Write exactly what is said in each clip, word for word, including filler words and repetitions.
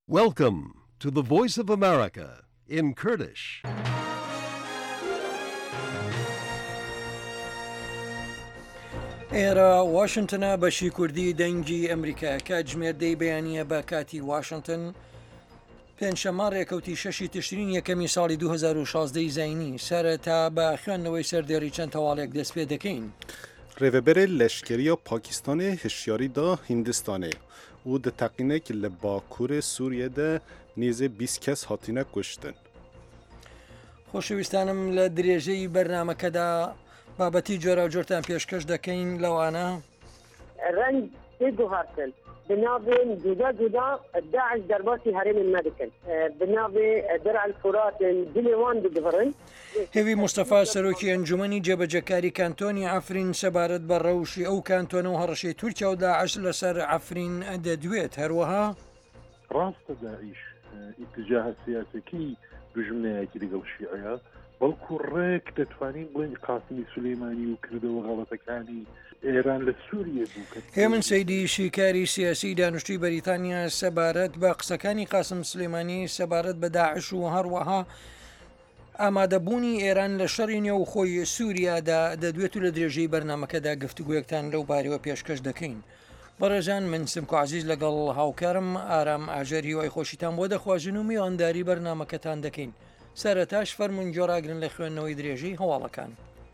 Welcome to the Voice of America in Kurdish. ئێرە واشنگتنە بەشی کوردی دەنگی ئەمریکا کاتژمێردەی بەیانیە بە کاتی واشنگتن پێنجشەممە ڕێکەوتی شەشی تشرین یەکەمی ساڵی دوو هەزار و شازدە زینی سەرەتا بە خوێندنەوەی سەردێڕی چەند تەواڵێک دەست پێ دەکەین. ڕێڤەبەرێ لەشکریە پاکیستانê هشیاریدا هیندستانê û di teqînek li Bakurê Sûriyê de nêzê bîst kes hatine kuştin. خۆشەویستانم لە درێژەی بەرنمەکەدا بابەتی جۆرە جۆرتان پێشکەش دەکەین لەوانە ڕنگ بگوهارتن بنابێن جودا جودا داعش دەرباسی هەرێمن نەدەکەن بنابێ دەرع الفرات دلێوان بگڤڕن. هێوی مستەفا سەرۆکی ئەنجومەنی جێبەجەکاری کانتۆنی ئافرین سەبارەت بە ڕەوشی ئەو کانتۆنە و هەڕەشەی تورکیا و داعش لەسەر ئافرین دەدوێت. هەروەها ڕاستە داعش ئیتجاه سیاسەکەی دوژمنەیەکی لەگەڵ شیعەیە بەڵکو ڕێک دەتوانین بڵێن قاسمی سولەیمانی و کردەوە غەڵەتەکانی ئێران لە سووریە بوو. هێمن سەیدی شیکاری سیاسی دانیشتووی بەریتانیا سەبارەت بە قسەکانی قاسم سلێمانی سەبارەت بە داعش و هەروەها ئامادەبوونی ئێران لە شەڕی نێو خۆی سووریادا دەدوێت و لە درێژەی بەرنمەکەدا گفتوگویەکتان لەو بارەوە پێشکەش دەکەین. بەڕێژان من سمکو عزیز لەگەڵ هاوکارم ئارام ئاژەر هیوای خۆشیتان بۆ دەخوازن و میوانداری بەرنمەکەتان دەکەین. سەرەتاش فەرمون جۆراگرن لە خوێندنەوەی درێژەی هەواڵەکان.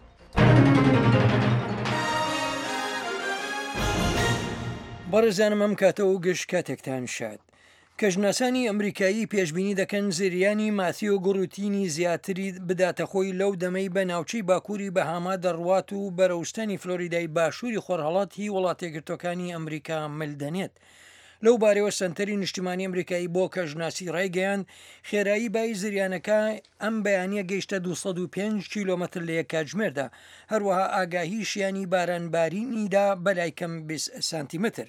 بەڕێزانم ئەم کاتەوە گشت کاتێکتان شاد. کەژناسانی ئەمریکایی پێشبینی دەکەن زریانی ماسی و گوڕوتینی زیاتری بداتە خۆی لەو دەمەی بە ناوچەی باکووری بەهاما دەڕوات و بەرەوشتنی فلۆریدای باشووری خۆرهەڵاتی وڵاتێگرتوەکانی ئەمریکا ملدەنێت. لەو بارەوە سنتەری نیشتیمانی ئەمریکایی بۆ کەژناسی ڕایگەیاند خێرایی بای زریانەکە ئەم بەیانیە گەیشتە دووسەد و پێنج کیلۆمەتر لە یەک کاتژمێردا، هەروەها ئاگاهی شیانی بارانبارینیدا بەلای کەم بیست سانتیمتر.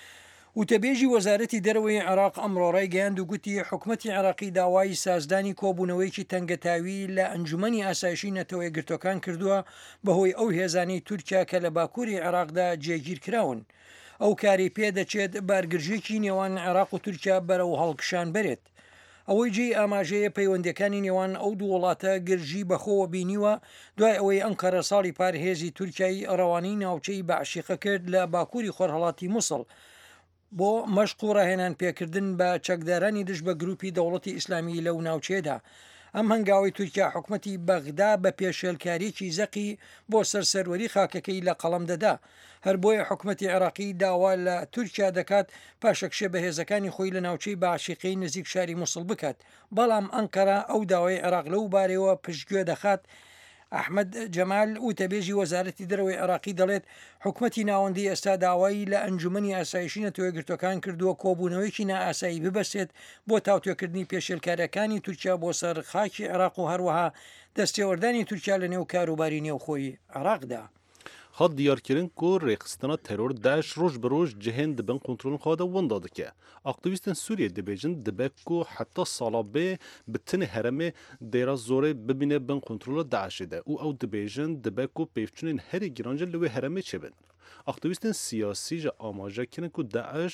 وتەبێژی وەزارەتی دەرەوەی عێراق ئەمڕۆ ڕایگەیاند و گوتی حکوومەتی عێراقی داوای سازدانی کۆبوونەوەیکی تەنگەتاوی لە ئەنجومەنی ئاسایشی نەتەوە یەکگرتوەکان کردووە بەهۆی ئەو هێزانەی تورکیا کە لە باکووری عێراقدا جێگیر کراون. ئەو کاری پێدەچێت بارگرژێکی نێوان عێراق و تورکیا بەرەو هەڵکشان بێت. ئەوەی جێی ئاماژەیە پەیوەندەکانی نێوان ئەو دوو وڵاتە گرژی بەخۆوە بینیوە دوای ئەوەی ئەنقەرە ساڵی پارهێزی تورکیای ئەڕەوانەی ناوچەی بەعشیقە کرد لە باکووری خۆرهەڵاتی مووسڵ بۆ مەشق و ڕاهێنان پێکردن بە چەکدارانی دژ بە گروپی دەوڵەتی ئیسلامی لەو ناوچێدا. ئەم هەنگاوی تورکیا حکوومەتی بەغدا بە پێشێلکاریی زەقی بۆ سەرسەروەری خاکەکەی لە قەڵەم دەدا. هەر بۆیە حکوومەتی عێراقی داوا لە تورکیا دەکات پاشەکشێ بەهێزەکانی خۆی لە ناوچەی بەعشیقەی نزیک شاری مووسڵ بکات، بەڵام ئەنقەرە ئەو داوای عێراق لەو بارەوە پشتگوێ دەخات. ئەحمەد جەمال وتەبێژی وەزارەتی دەرەوەی عێراقی دەڵێت حکوومەتی ناوەندی ئێستا داوایی لە ئەنجومەنی ئاسایشی نەتەوە یەکگرتوەکان کردووە کۆبوونەوەیکی نائاسایی ببەسێت بۆ تاوتوێکردنی پێشێلکاریەکانی تورکیا بۆ سەر خاکی عێراق و هەروەها دەستێوەردانی تورکیا لە نێو کاروباری نێوخۆی عێراقدا. هاد دیارکردن کو ریخستنا ترور داعش روز بروز جهان دبن کنترل خواده وندا دکه. اکتیویستان سوریه دبیجن دبک کو حتی سالابه بتن هرمه دیرا زوره ببینه بن کنترل داعش ده. او او دبیجن دبک کو پیفچونین هری گرانجل لوی هرمه چه بن. اکتیویستان سیاسی جا آماجه کنن کو داعش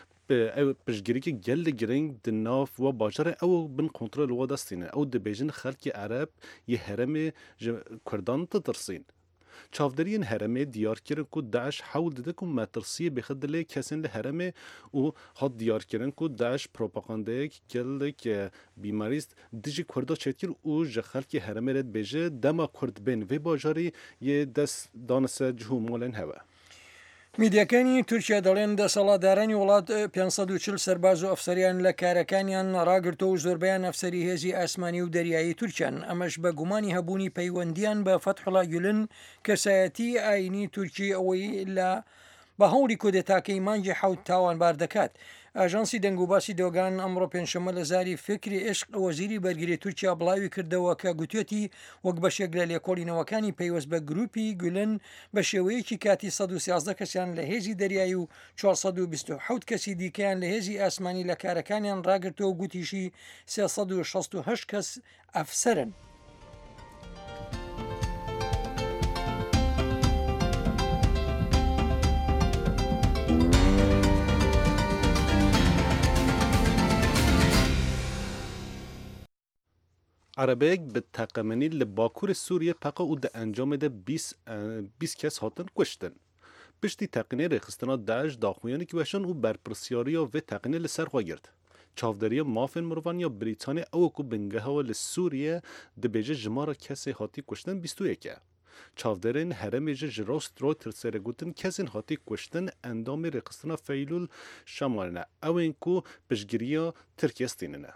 پشگیری که گل گرنگ دناف و باجر او بن کنترل و دستینه. او دبیجن خلق عرب یه هرمه کردان تدرسین. چاودرین هرمه دیار کردن که داعش حاول داده که مترسیه بخدله کسین لهرمه و حد دیار کردن که داعش پروپاگانده کل که بیماریست دیجی کرده چت کرد و جخل که هرمه رد بجه دما کرد بین و باجاری یه دست دانس جهومولن هوا. میدیەکانی تورکیا دەڵێن دەسەڵاتدارانی وڵات پێنجسەد و چل سەرباز و ئەفسەریان لە کارەکانیان ڕاگرتەوە و زۆربیان ئەفسەری هێزی ئاسمانی و دەریایی تورکیان. ئەمەش بە گومانی هەبوونی پەیوەندیان بە فەتحوڵا گولن کەسایەتی ئاینی تورکی ئەوەی لە بە هەوڵی کودێتاکەی مانگی حەوت تاوانبار دەکات. ئاژانسی دەنگ و باسی دۆگان ئەمڕۆ پێنجشەممە لە زاری فکری عشق وەزیری بەرگری تورکیا بڵاوی کردەوە کە گوتوێتی وەک بەشێک لە لێکۆڵینەوەکانی پەیوەست بە گروپی گولن بە شێوەیەکی کاتی سەد و سیازدە کەسیان لە هێزی دەریایی و چوارسەد و بیست و حەوت کەسی دیکەیان لە هێزی ئاسمانی لە کارەکانیان ڕاگرتەوە گوتیشی سێسەد و شەست و هەشت کەس ئەفسەرن. عربیک به تقمنی لباکور سوریه پقا او ده انجام ده بیست کس هاتن کشتن. پشتی تقنیه رخستنا داعش داخویانی که وشان او برپرسیاری و تقنیه لسر خواه گرد. چاوداری مافن مروان یا بریتانیا او کو بنگه ها لسوریه ده بیجه جمارا کسی هاتی کشتن بیست و یکه. چاودارین هرم ایجه جراست رو ترسره گوتن کسین هاتی کشتن اندام رخستنا فیلول شمالنه. او این کو پشگیری ترکیستیننه.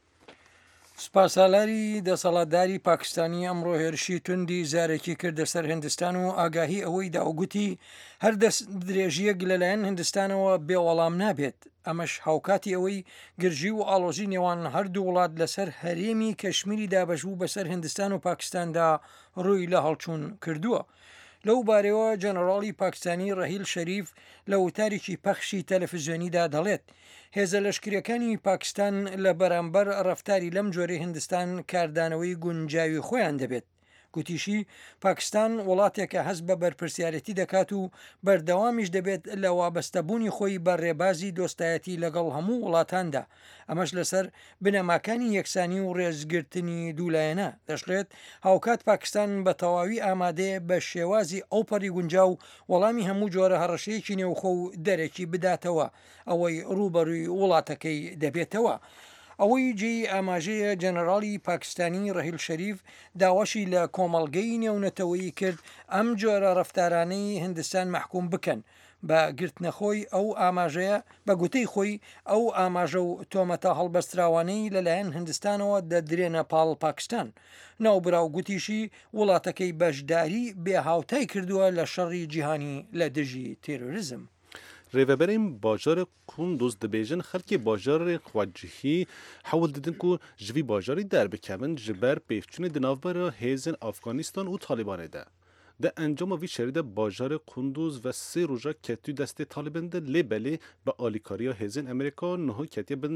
سپاسالاری دەسەڵاتداری پاکستانی ئەمڕۆ هێرشی توندی زارێکی کردە سەر هندستان و ئاگاهی ئەوەی داوگوتی هەر دەست درێژیەک لەلایەن هندستانەوە بێوەڵام نابێت. ئەمەش هاوکاتی ئەوەی گرژی و ئاڵۆزی نێوان هەردوو وڵات لەسەر هەرێمی کەشمیری دابەشبوو بەسەر هندستان و پاکستاندا ڕووی لە هەڵچوون کردووە. لەو بارەوە جەنەڕاڵی پاکستانی ڕەهیل شەریف لە وتارێکی پەخشی تەلەڤیزیۆنیدا دەڵێت هێزە لەشکریەکانی پاکستان لە بەرامبەر ڕەفتاری لەم جۆرەی هندستان کاردانەوەی گونجاوی خۆیان دەبێت. گوتیشی پاکستان وڵاتێکە هەست بە بەرپرسیارەتی دەکات و بەردەوامیش دەبێت لە وابەستەبوونی خۆی بە ڕێبازی دۆستایەتی لەگەڵ هەموو وڵاتاندا. ئەمەش لەسەر بنەماکانی یەکسانی و ڕێزگرتنی دوولایەنە دەشڵێت هاوکات پاکستان بە تەواوی ئامادەیە بە شێوازی ئەوپەری گونجاو وەڵامی هەموو جۆرە هەڕەشەیەکی نێوخۆ و دەرەکی بداتەوە ئەوەی ڕوبەڕووی وڵاتەکەی دەبێتەوە. ئەوەی جێی ئاماژەیە جەنەڕاڵی پاکستانی ڕەهیل شەریف داواشی لە کۆمەڵگەی نێونەتەوەیی کرد ئەم جۆرە ڕەفتارانەی هندستان محکوم بکەن بە گرتنەخۆی ئەو ئاماژەیە بە گوتەی خۆی ئەو ئاماژە و تۆمەتە هەڵبەستراوانەی لەلایەن هندستانەوە دەدرێنە پاڵ پاکستان. ناوبراو گوتیشی وڵاتەکەی بەشداری بێ هاوتای کردووە لە شەڕی جیهانی لە دژی تێرۆریزم. ریوبرین باجار کندوز دبیجن خلکی باجار خواجهی حول دیدن کو جوی باجاری در بکمن جبر پیفچون دناوبر هیزن افغانستان و طالبانه ده. ده انجام وی شرید باجار کندوز و سه روزا کتو دست طالبان ده لیبلی با آلیکاریا هیزن امریکا نه کتی بن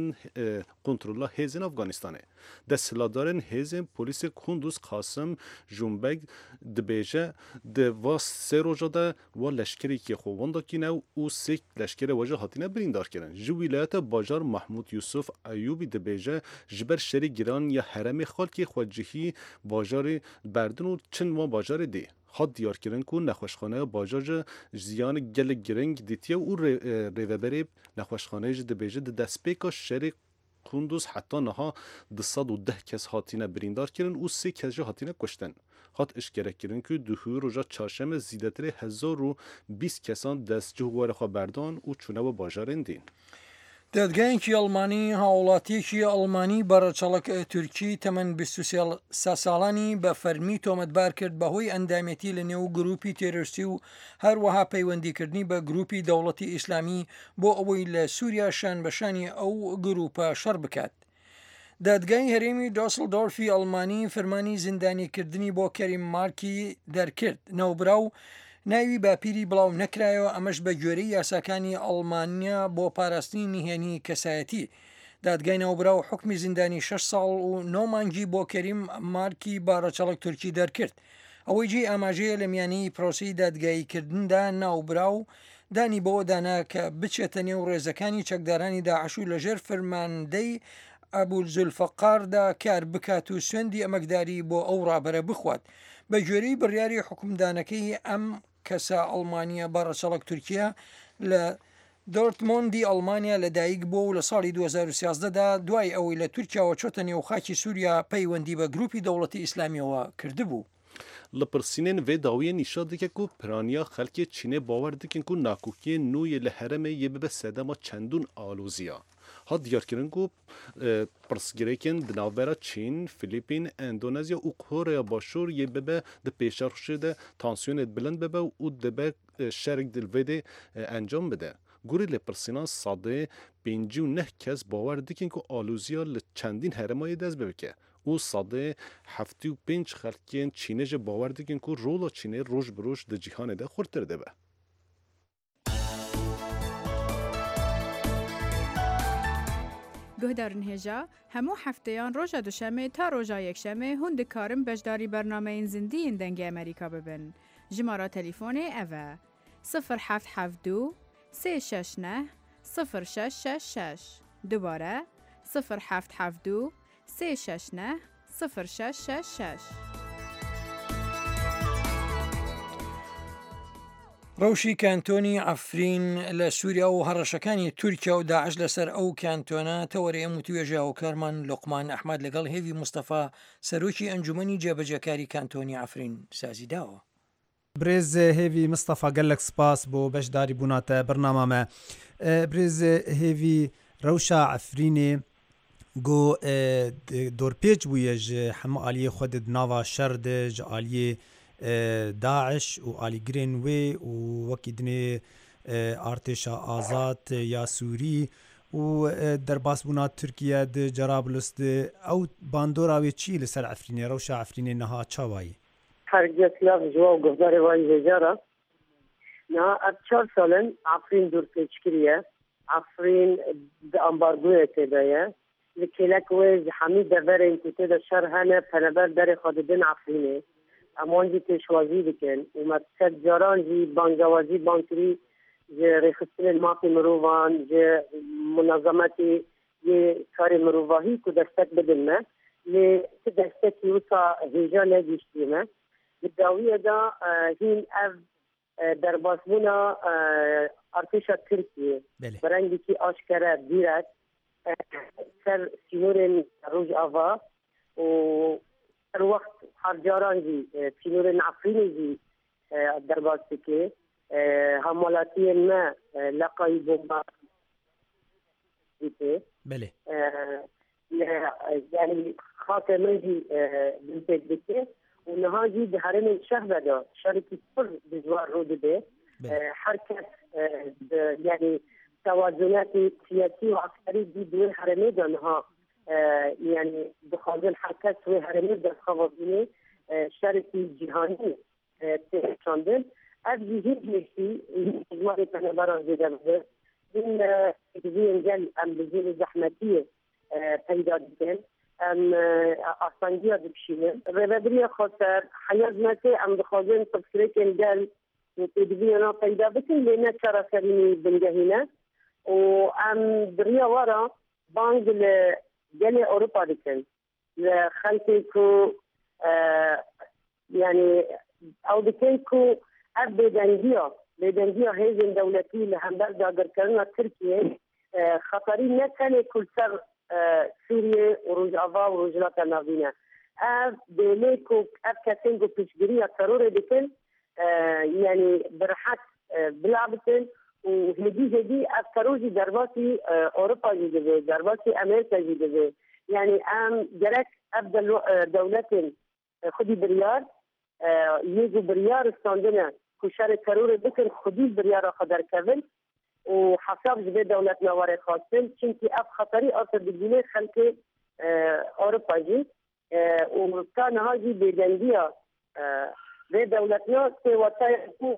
کنترل هیزن افغانستانه. ده سلادارن هیزن پلیس کندوز قاسم جنبگ دبیجه ده و سه روزا ده و لشکری که خوانده کینه و سه لشکر وجه هاتینه بریندار کردن. جو ولایت باجار محمود یوسف ایوبی دبیجه جبر شری گران یا حرم خالکی خواجهی باجار بردن و چند و باجار دی. خود دیار کردن که نخوشخانه باجاج زیان گل گرنگ دیتیه و ریوبری نخوشخانه جد بیجه د دسپیکا شری کندوز حتی نها دصد و ده کس هاتینه بریندار کردن و سه کس جا هاتینه کشتن. خود اشکره کردن که دوهوی روژا چهارشنبه زیادتر هزار و بیست کسان دست جوهر خواه بردان و چونه و باجارن دین. دادگایەکی ئەڵمانی هاوڵاتیەکی ئەڵمانی بەڕەچەڵک تورکی تەمەن بیست و سێ ساڵانی بە فەرمی تۆمەتبار کرد بەهۆی ئەندامەتی لە نێو گروپی تێرۆریستی و هەروەها پەیوەندیکردنی بە گروپی دەوڵەتی ئیسلامی بۆ ئەوەی لە سووریا شان بەشانی ئەو گروپە شەڕ بکات. دادگای هەرێمی دۆسڵدۆرفی ئەڵمانی فەرمانی زیندانیکردنی بۆ کەریم مارکی دەرکرد. نەوبراو ناوی باپیری بڵاو نەکرایەوە ئەمەش بە گوێرەی یاساکانی ئەڵمانیا بۆ پاراستنی نهێنی کەسایەتی. دادگای ناوبراو حکمی زیندانی شش ساڵ و نۆ مانگی بۆ کەریم مارکی باڕەچەڵک تورکی دەرکرد. ئەوەی جێ ئاماژەیە لە میانەی پرۆسی دادگاییکردندا ناوبراو دانی بەوە دانا کە بچێتە نێو ڕێزەکانی چەکدارانی داعش و لەژێر فەرماندەی ئەبولزولفەقاردا کار بکات و سوێندی ئەمەکداری بۆ ئەو ڕابەرە بخوات. بە گوێرەی بڕیاری حکومدانەکەی ئەم کەسە ئەڵمانیا بەڕەچەڵک تورکیا لە دۆرتمۆندی ئەڵمانیا لەدایک بۆ و لە ساڵی دوو هەزار و سیازدە دا دوای ئەوەی لە تورکیاوە چۆتە نێو خاکی سووریا پەیوەندی بە گروپی دەوڵەتی ئیسلامیەوە کردبوو. لپرسینن و داوی نشان دکه کو پرانیا خلک چینه باور دکن کو ناکوکی نوی لحرم یه به سدما چندون آلوزیا. ها دیار کردن کو پرسگریکن دناورا چین، فیلیپین، اندونزیا و کره باشور یه به د پیشار شده تانسیون بلند به و دبه شرک دلویده انجام بده. گوری لپرسینان ساده پنجی و نه کس باور دکن کو آلوزیا لچندین حرمای دست ببکه. او ساده هفتی و پنج خلکین چینه جه باور دکن که رولا چینه روش بروش ده جیهانه ده خورتر ده به. گهدارن هجا همو هفتهان روژا دوشمه تا روژا یکشمه هند کارم بجداری برنامه این زندی این دنگ امریکا ببن. جمارا تلیفون اوه صفر هفت هفت دو سه شش نه صفر شش شش شش دوباره صفر هفت هفت دو سه شش نه صفر شش شش شش. ڕەوشی کانتۆنی عەفرین لە سووریا و هەڕەشەکانی تورکیا و داعش لەسەر ئەو کانتۆنە تەوەرەیە و توێژە و کارمان لوقمان ئەحمەد لەگەڵ هێوی مستەفا سەرۆکی ئەنجومەنی جێبەجێکاری کانتۆنی عەفرین سازی داوە. برێز هێوی مستەفا گەلک سپاس بۆ بەشداری بووناتە بەرنامەمە. برێز هێوی ڕەوشە عەفرینێ گۆ دۆرپێچ بوویە ژ هەموو ئالیە خودت ناوا شەرد ژ ئالیە داعش و ئالیگرێن وێ و وەکی دنێ ئارتێشە ئازاد یا سووری و دەرباس بوونا تورکیا د جەرابلست ئەو باندۆراوێ چی لەسەر عەفرینێ ڕەوشە عەفرینێ نەها چاوایی هەرگیز لاف جوا و گفتاری وای هێژارە نا ئەب چار ساڵن عەفرین دۆرپێچکریە عەفرین ئەمبارگۆیە تێدایە li kêlek wê ji hemî deverên ku tê de şer hene peneber derê xwe didin Efrînê em wan jî pêşwazî dikin û me sed caran jî bangewazî bankirî ji rêxistinên mafê mirovan ji munazemetê yê karê mirovahî ku destek bidin me lê ti destekî wisa hêja negîştiye me li dawiyê de hîn ev derbasbûna artêşa Tirkiyê bi rengekî aşkere dîrek سر سینورên Rojava û her wext her caran jî sînorên Efrînê jî derbas dike hemalatiyên me leqayî bomba dike yani xakê min jî bilpêk dike û niha jî di herêmên şehve de şerekî pir dijwar rû dide her kes yani توازنات سياسي وعسكري دي دوي حرمي دانها يعني بخاطر حركات دوي حرمي ده خوابيني شركي جهاني تشاندن افجي هيك مشي جواري كان برا جدا بده من تجين جل ام بزين زحمتيه پیدا دكن ام اصانجيا بشينه ربدري خاطر حياة ماتي ام بخاطر تفكيرك جل تجين انا پیدا بكن لنا ترى سريني بنجهنا وام دريا ورا بانج لجالي اوروبا دكن لخلقكو آه يعني او دكنكو ابدانجيا بدانجيا هيزن دولتي لهمبر داگر كرنا تركيا آه خطري نكن كل سر آه سوريا وروجافا وروجلات نافينا اف بليكو اف كاسينجو بيشجريا ترور دكن آه يعني برحات آه بلعبتن وهدي هدي أفكاروجي درباتي أوروبا جدوه درباتي أمريكا جدوه يعني أم جرك أبدا دولة خدي بريار يجو بريار استاندنا كشار كرور بكر خدي بريار قدر كفل وحساب جبه دولة نواري خاصين چونكي أف خطري أصر بجيني خلق أوروبا جي وكان هاجي بدنجية بدولتنا سيواتاي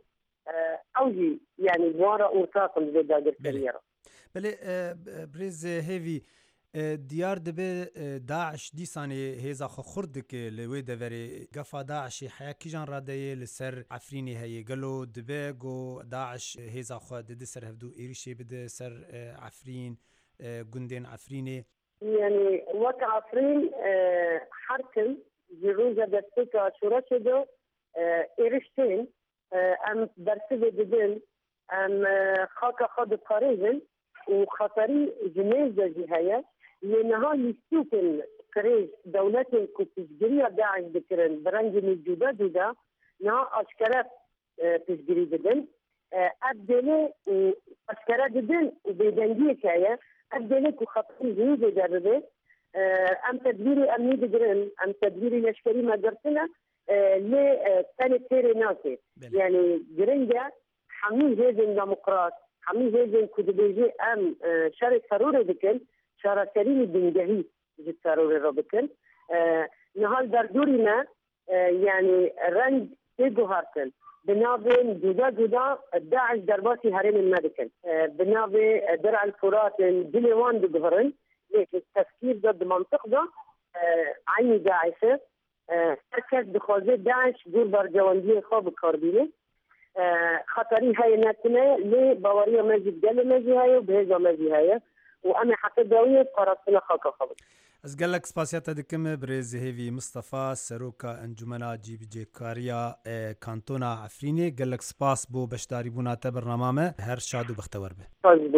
اوجي يعني بوارا ورتاقم زي داگر كريرا بله بريز هيفي ديار دبي داعش ديساني هيزا خردك لوي دوري قفا داعش حيا كيجان رادية لسر عفريني هي قالوا دبيغو داعش هيزا خو دد سر هفدو ايريشي بده سر عفرين قندين عفريني يعني وقت عفرين حركم جروجة دستيكا شوراشدو ايريشتين ام درسه ددن ام خاكا خد قريزن وخطري جنازة جهاية لأنها يستوكن كريز دولة كتجرية داعش ذكرن برنج الجودة جدا نها أشكرات تجري ددن أبدالي أشكرات ددن وبيدنجية كاية أبدالي كخطري جنازة جربه ام تدبيري أمني دقرن ام تدبيري لشكري ما قرتنا لثاني تيري ناسي يعني جرنجة حمي هيزن ديمقراط حمي هيزن كدبيجي ام شارك ضروري بكن شارك كريمي بنجهي جد ضروري ربكن نهال دردوري ما يعني رنج تيجو هارتن بنابين جدا جدا داعش درباسي هرم المدكن بنابي درع الفرات دليوان بظهرن ليش التفكير ضد منطق ده عيني داعشه هرکس بخوازه داعش دور بر جواندی خواب کار بینه خطری های نتنه لی باوری مزید گل مزی های و بهزا مزی های و اما حقی داویه قرارتنا خاکا خواب ئەس گەلک سپاسیاتە دکم برێز هێوی مستەفا سەرۆکە ئەنجومەنا جیبجێکاریە کانتۆنا عەفرینێ گەلک سپاس بۆ بەشداری بووناتە بەرنامامە هەر شاد و بەختەوەر بێ.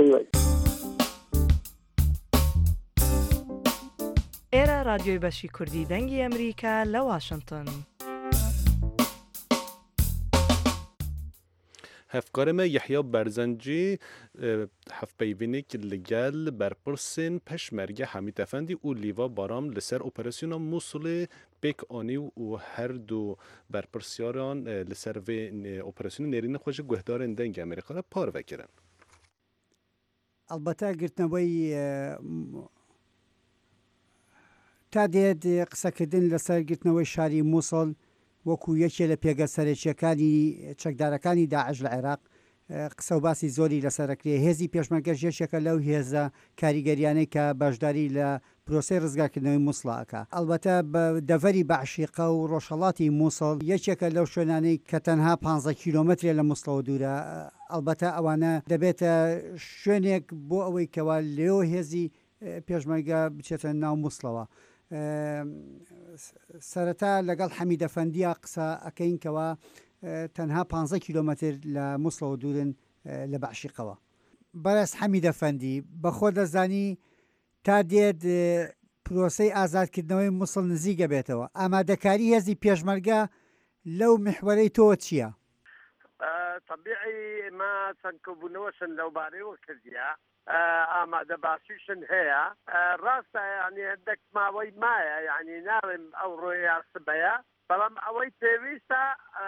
ئێرە رادیۆی بەشی کوردی دەنگی ئەمریکا لە واشنگتن. هەفکارمە یحیا بەرزەنجی هەفپەیڤینێک لەگەل بەرپرسên پەشمەرگە حەمید ئەفەندی û Lîva Baram li ser operasyona Mosulê pêk anî û her du berpirsyaran li ser vê operasyonê nêrînê xwe ji guhdarên dengê Amerîka re parve kirin. ئەلبەتە گرتنەوەی تا دێت قسەکردن لەسەر گرتنەوەی شاری مووسڵ وەکو یەکێ لە پێگە سەرەکیەکانی چەکدارەکانی داعش لە عێراق قسە و باسی زۆری لەسەرەکرێ. هێزی پێشمەرگە ژێشێکە لەو هێزە کاریگەریانەی کە بەشداری لە پرۆسەی ڕزگارکردنەوەی مووسڵەکە. ئەلبەتە بە دەڤەری بەعشیقە و ڕۆژهەڵاتی مووسڵ یەکێکە لەو شوێنانەی کە تەنها پانزە کیلۆمەترێ لە مووسڵەوە دوورە. ئەلبەتە ئەوانە دەبێتە شوێنێک بۆ ئەوەی کەوا لێو هێزی پێشمەرگە بچێتە ناو مووسڵەوە. سەرەتا لەگەڵ حەمید ئەفەندیە قسە ئەکەینکەوە تەنها پانزە کیلۆمەتر لە مووسڵەوە دوورن لە بەعشیقەوە. بەڕێز حەمید ئەفەندی بەخۆ دەزانی تا دێت پرۆسەی ئازادکردنەوەی مووسڵ نزیکە بێتەوە. ئامادەکاری هێزی پێشمەرگە لەو محورەی تۆ چییە؟ طبیعی ما سەرکەوتبوونەوەشن لەو بارەیەوە کردیە ئامادە باشیشن هەیە ڕاستە ینی هەندێک ماوەی مایە ینی ناڵێم ئەو ڕۆیە سبەیە بەڵام ئەوەی پێویستە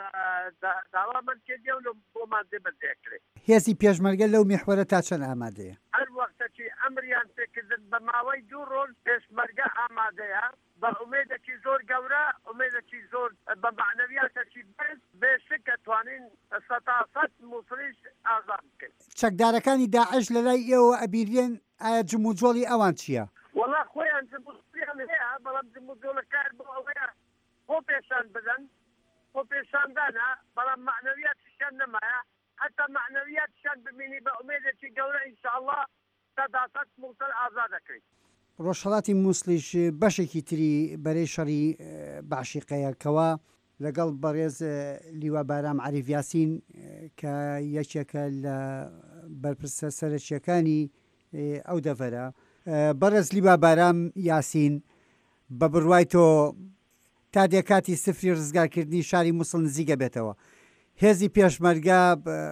داوا من کردی و بۆمان دێبەردێکرێت. هێزی پێشمەرگە لەو میحوەرە تا چەند ئامادەیە؟ هەر وەختێکی ئەمریان پێکردن بە ماوەی دوو ڕۆژ پێشمەرگە ئامادەیە بە ئومێدێکی زۆر گەورە ئومێدێکی زۆر بە معنەویاتێکی بەرز بێشک کە توانین سەتا سەد مووسڵیش ئازاد بکەین. چەکدارەکانی داعش لە لای ئێوە ئەبیرێن ئایا جموجۆڵی ئەوان چییە؟ وەڵا خۆیان جموجۆڵیان هەیە بەڵام جموجۆڵەکار بۆ ئەوەیە خۆ پێشان بدەن خۆ پێشاندانە بەڵام معنەویاتیشان نەمایە حتا معنەویاتیشان ببینی بە ئومێدێکی گەورە ئینشاءڵڵا سەدا سەد مووسڵ ئازاد دەکرێت. ڕۆژهەڵاتی مووسڵیش بەشێکی تری بەرەی شەڕی بەعشیقەیە کەوا لەگەڵ بەڕێز لیوا بارام عەریف یاسین کە یەکێکە لە بەرپرسە سەرەکیەکانی ئەو دەڤەرە. بەڕێز لیوا بارام یاسین بە بڕوای تۆ تا دێکاتی سفری ڕزگارکردنی شاری مووسڵ نزیکە بێتەوە. هێزی پێشمەرگە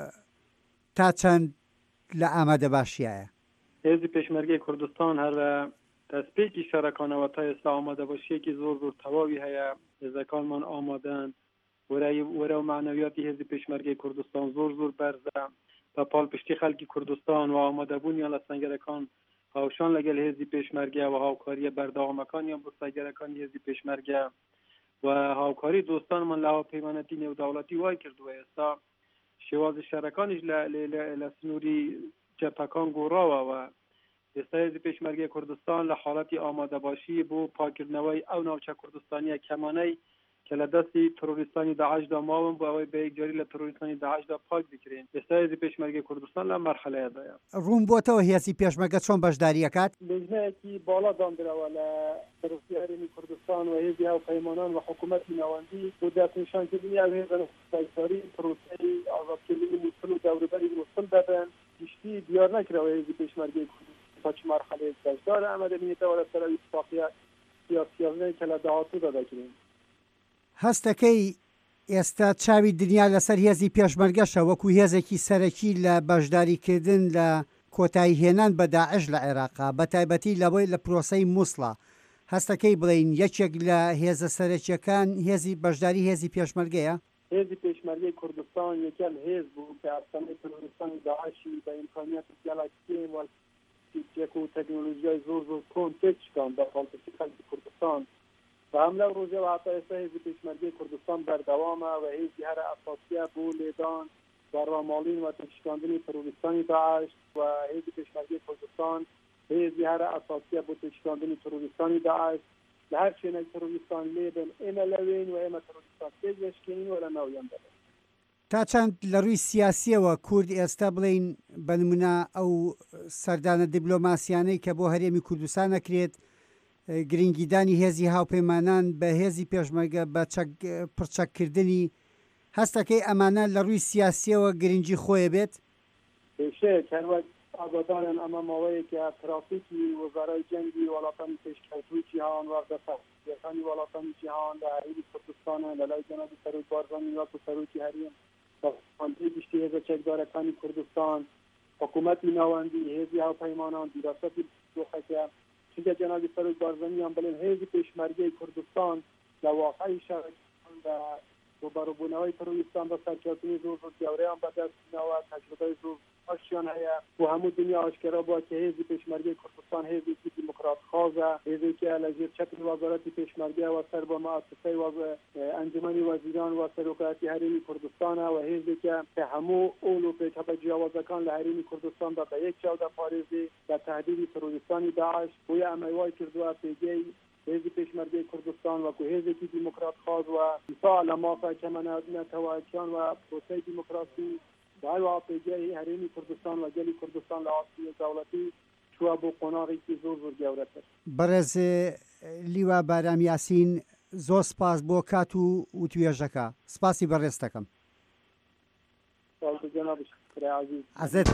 تا چەند لە ئامادە باشیایە؟ هێزی پێشمەرگەی کوردستان هەر دەستپێکی شەڕەکانەوە تا ئێستا ئامادە باشیەکی زۆر زۆر تەواوی هەیە. هێزەکانمان ئامادەن وەرە و معنەویاتی هێزی پێشمەرگەی کوردستان زۆر زۆر بەرزە بە پاڵپشتی خەڵکی کوردستان و ئامادەبوونیان لە سەنگەرەکان هاوشان لەگەڵ هێزی پێشمەرگە و هاوکاریە بەردەوامەکانیان بۆ سەنگەرەکانی هێزی پێشمەرگە و هاوکاری دۆستانمان لە هاوپەیمانەتی نێودەوڵەتی وای کردووە. ئێستا شێوازی شەڕەکانیش لە سنووری جەپەکان گۆڕاوە و ئێستا هێزی پێشمەرگەی کوردستان لە حاڵەتی ئامادەباشی بۆ پاکردنەوەی ئەو ناوچە کوردستانیە کەمانەی کە لە دەستی تۆریستانی داعشدا ماون بۆ ئەوەی بە یەکجاری لە تۆریستانی داعشدا پاک بکرێن. ئێستا هێزی پێشمەرگەی کوردستان لە مەرحەلەیەدایە. ڕوون بۆتەوە هێزی پێشمەرگە چۆن بەشداریەکات؟ لێژنەیەکی باڵا دانراوە لە پرسیارێنی کوردستان و هێزی هاوپەیمانان و حکوومەتی ناوەندی بۆ دەستنیشانکردنی ئەو هێزە سایساری پرۆسەی ئازادکردنی مووسڵ و دەوروبەری مووسڵ دەبن. گشتی دیار نەکراوە هێزی پێشمەرگەی کوردستان تا چ مەرحەلەیەک بەشدارە ئەمە دەبینێتەوە لەسەر ئیتفاقیە سیاسیانەی کە لە داهاتوودا دەکرێن. هەستەکەی ئێستا چاوی دنیا لەسەر هێزی پێشمەرگەشە وەکو هێزێکی سەرەکی لە بەشداریکردن لە کۆتایی هێنان بە داعش لە عێراقا بە تایبەتی لەوەی لە پرۆسەی مووسڵە. هەستەکەی بڵین یەکێک لە هێزە سەرەکیەکان هێزی بەشداری هێزی پێشمەرگەیە؟ هێزی پێشمەرگەی کوردستان یەکەم هێز بوو کە ئەفسانەی تەرۆریستانی داعشی بە ئیمکانیاتی گەلاکسیەم و تێک و تەکنۆلۆژیای زۆر زۆر کۆن تێکشکان بە پاڵپشتی خەڵکی کوردستان و هەم لەو ڕۆژەوە هەتا ئێستا هێزی پێشمەرگەی کوردستان بەردەوامە و هێزی هەرە ئەساسیە بۆ لێدان و ڕاماڵین و تێکشکاندنی تەرۆریستانی داعش و هێزی پێشمەرگەی کوردستان هێزی هەرە ئەساسیە بۆ تێکشکاندنی تەرۆریستانی داعش لە هەر شوێنێک تەرۆریستان لێبن ئێمە لەوێن و ئێمە تەرۆریستان پێشکەین و لە ناویان دەبن. تا چەند لە ڕووی سیاسیەوە کورد ئێستا بڵین بە نمونە ئەو سەردانە دیبلۆماسیانەی کە بۆ هەرێمی کوردستان نەکرێت گرنگیدانی هێزی هاوپەیمانان بە هێزی پێشمەرگە بە پرچەکردنی هەستەکەی ئەمانە لە ڕووی سیاسیەوە گرنگی خۆیە بێت پێشەیە هەروەک ئاگادارن ئەمە ماوەیەکە ترافیکی وەزارەی جەنگی وڵاتانی پێشکەوتووی جیهان وەردەسەڵاتەکانی وڵاتانی جیهان لە هەرێمی کوردستانە لە لای جەنابی سەرۆک بارزانی وەک و سەرۆکی هەرێم بەخۆندی گشتی هێزە چەکدارەکانی کوردستان حکوومەتی ناوەندی هێزی هاوپەیمانان دیراسەتی دۆخەکە چونکە جەنابی سەرۆک بارزانیان بڵێن هێزی پێشمەرگەی کوردستان لە واقعی شارەکان بە بەڕووبوونەوەی تەرۆریستان بە سەرکەوتنی زۆر زۆر گەورەیان بەدەستنەوە تەجربەی زۆر باشیان هەیە و هەموو دنیا ئاشکرا بووە کە هێزی پێشمەرگەی کوردستان هێزێکی دیموکراتخوازە هێزێکە لە ژێر چەتری وەزارەتی پێشمەرگەوە سەر بە مؤسسەی ئەنجومەنی وەزیران و سەرۆکایەتی هەرێمی کوردستانە و هێزێکە کە هەموو ئۆڵ و پێکەپە جیاوازەکان لە هەرێمی کوردستان بە بە یەک چاو دەپارێزێ لە تەهدیدی تەرۆریستانی داعش بۆیە ئەمە وای کردووە پێگەی هێزی پێشمەرگەی کوردستان وەکو هێزێکی دیموکراتخواز و دیفاع لە مافە کەمەنەتەوەکیان و پرۆسەی دیموکراسی داوا پێگەی هەرێمی کوردستان و گەلی کوردستان لە ئاستی دەوڵەتی چووە بۆ قۆناغێکی زۆر زۆر گەورەتر. بەڕێز لیوا بارام یاسین زۆر سپاس بۆ کات و وتوێژەکە سپاسی بەڕێز دەکەم. عەزیز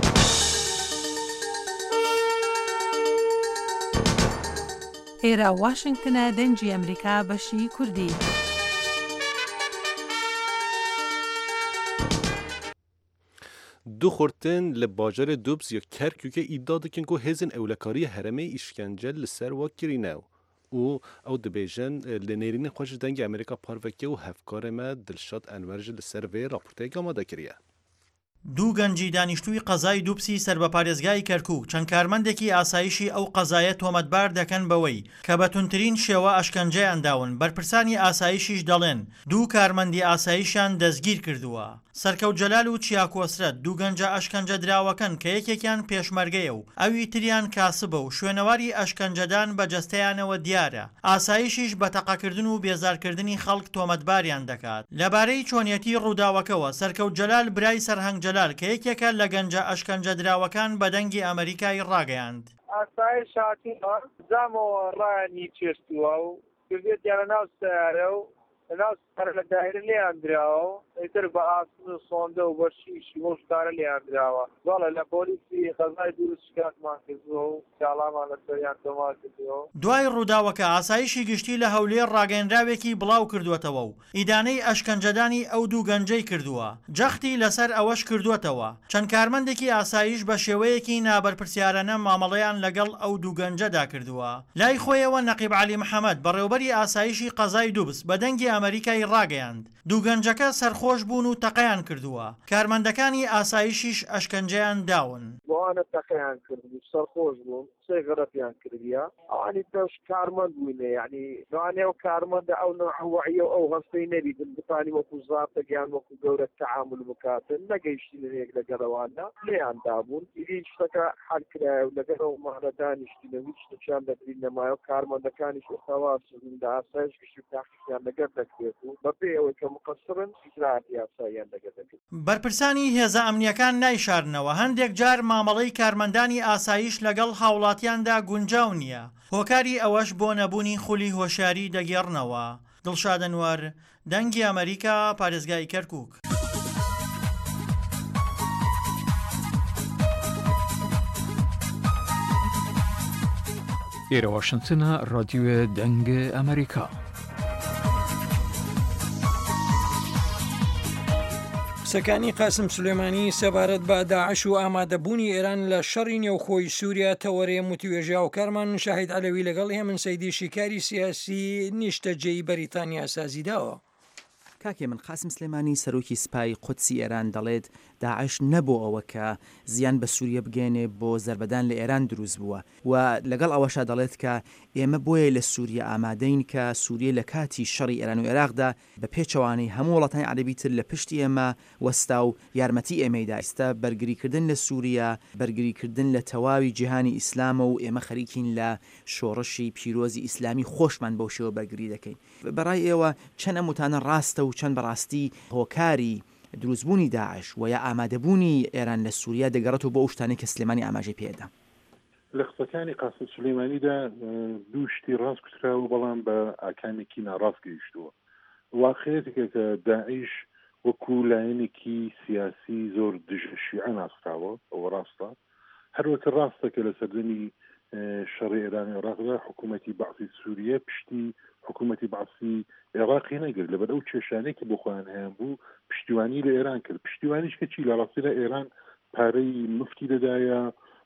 ئێرە واشنگتنە دەنگی ئەمریکا بەشی کوردی. دو خورتن li bajarê Dubs ya Kerkûkê îdia dikin ku hêzên ewlekariyê herêmê îşkence li ser we kirîne û ew dibêjin li nêrînê xwe ji dengê Amerîka parvekê û hevkarê me Dilşad Enwer jî li ser vê raporteyek amade kiriye. دوو گەنجی دانیشتووی قەزای دووپسی سەر بە پارێزگای کەرکووک چەند کارمەندێکی ئاسایشی ئەو قەزایە تۆمەتبار دەکەن بەوەی کە بە تونترین شێوە ئەشکەنجەی ئەنداون. بەرپرسانی ئاسایشیش دەڵێن دوو کارمەندی ئاسایشیان دەستگیر کردووە. سەرکەوت جەلال و چیاکۆسرەت دوو گەنجە ئەشکەنجە دراوەکەن کە یەکێکیان پێشمەرگەیە و ئەوی تریان کاسبە و شوێنەواری ئەشکەنجەدان بە جەستەیانەوە دیارە. ئاسایشیش بە تەقەکردن و بێزارکردنی خەڵک تۆمەتباریان دەکات. لەبارەی چۆنیەتی ڕووداوەکەوە سەرکەوت جەلال برای سەرهەنگ جەلال کە یەکێکە لە گەنجە ئەشکەنجە دراوەکان بە دەنگی ئەمریکای ڕاگەیاند. ئاسایش هاتووە زامەوە ڕایانی چێشتووە و کردێتیانە ناو سیارە و لەناو سەر لە دایرە لێیان دراوە و ئیتر بە ئاسن و سۆندە و بەشیشی بۆ شتارە لێیان دراوە. بەڵێ لە پۆلیسی قەزای دوورس شکاتمان کردووە و کاڵامان لە سەریان تۆمار کردووە. دوای ڕووداوەکە ئاسایشی گشتی لە هەولێر ڕاگەیەنراوێکی بڵاو کردووەتەوە و ئیدانەی ئەشکەنجەدانی ئەو دوو گەنجەی کردووە. جەختی لەسەر ئەوەش کردووەتەوە. چەند کارمەندێکی ئاسایش بە شێوەیەکی نابەرپرسیارانە مامەڵەیان لەگەڵ ئەو دوو گەنجەدا کردووە. لای خۆیەوە نەقیب عەلی محەممەد بەڕێوەبەری ئاسایشی قەزای دووبس بە دەنگی ئەمریکای ڕاگەیاند. دوو گەنجەکە سەرخۆش بوون و تەقەیان کردووە. کارمەندەکانی ئاسایشیش ئەشکەنجەیان داون. بۆوانە تەقەیان کرد و سەرخۆش بوون سێ غەرەتیان کردیە ئەوانی پێش کارمەند بووینە یعنی دوانێ و کارمەندە ئەو نەوعیە و ئەو هەستەی نەبیدن بتانی وەکو زاتەگیان وەکو گەورە تەعامل بکاتن نەگەیشتین لەیەک لەگەڵەوانە لێیان دابوون هیچ شتەکە حەل کرایە و لەگەڵەوەمانە دانیشتینە هیچ شتێکیان دەکرین نەمایە و کارمەندەکانیش ئەوساواسن لە ئاسایش گشتی و تاقیقیان لەگەر دەکرێت و بەپێ ئەوەی کە مقەسرن ئیجراعاتی ئاساییان لەگەر دەکرێت. بەرپرسانی هێزە ئەمنیەکان نایشارنەوە هەندێک جار مامەڵەی کارمەندانی ئاسایش لەگەڵ هاوڵاتیاندا گونجاو نییە. هۆکاری ئەوەش بۆ نەبوونی خولی هۆشیاری دەگێڕنەوە. دڵشاد ئەنوەر دەنگی ئەمریکا پارێزگای کەرکووک. ئێرە واشنگتنە ڕادیۆ دەنگ ئەمریکا. قسەکانی قاسم سلێمانی سەبارەت بە داعش و ئامادەبوونی ئێران لە شەڕی نێوخۆی سووریا تەوەرێ متوێژا و کارمان شاهید عەلەوی لەگەڵ هێمن سەیدی شیکاری سیاسی نیشتەجێی بەریتانیا سازیداوە. کاکێ من قاسم سلێمانی سەرۆکی سپای قودسی ئێران دەڵێت داعش نەبوو ئەوە کە زیان بە سووریە بگەێنێ بۆ زەربەدان لە ئێران دروست بووە و لەگەڵ ئەوەشا دەڵێت کە ئێمە بۆیە لە سووریا ئامادەین کە سووریە لە کاتی شەڕی ئێران و عێراقدا بە پێچەوانەی هەموو وڵاتانی عەرەبی تر لە پشتی ئێمە وەستا و یارمەتی ئێمەیدا ئێستا بەرگریکردن لە سووریا بەرگریکردن لە تەواوی جیهانی ئیسلامە و ئێمە خەریکین لە شۆڕشی پیرۆزی ئیسلامی خۆشمان بەو شێوە بەرگری دەکەین. بەڕای ئێوە چەند ئەموتانە ڕاستە و چەند بەڕاستی هۆکاری دروستبوونی داعش و یا ئامادەبوونی ئێران لە سووریا دەگەڕێت و بۆ ئەو شتانەی کە سلێمانی ئاماژەی پێدا؟ لە قسەکانی قاسم سلەیمانیدا دوو شتی ڕاست کوتراوە بەڵام بە ئاکامێکی ناڕاست گەیشتووە. واقعەتێکە کە داعیش وەکو لایەنێکی سیاسی زۆر دژە شیعە ناسراوە، ئەوە ڕاستە. هەروەکە ڕاستە کە لە سەردەمی شەڕی ئێران و عێراقدا حکوومەتی بەعسی سووریە پشتی حکوومەتی بەعسی عێراقی نەگرت لەبەر ئەو کێشانێکی بۆ خۆیان هەیە بوو، پشتیوانی لە ئێران کرد. پشتیوانیش کە چی لە ڕاستیدا ئێران پارەی مفتی دەدایە،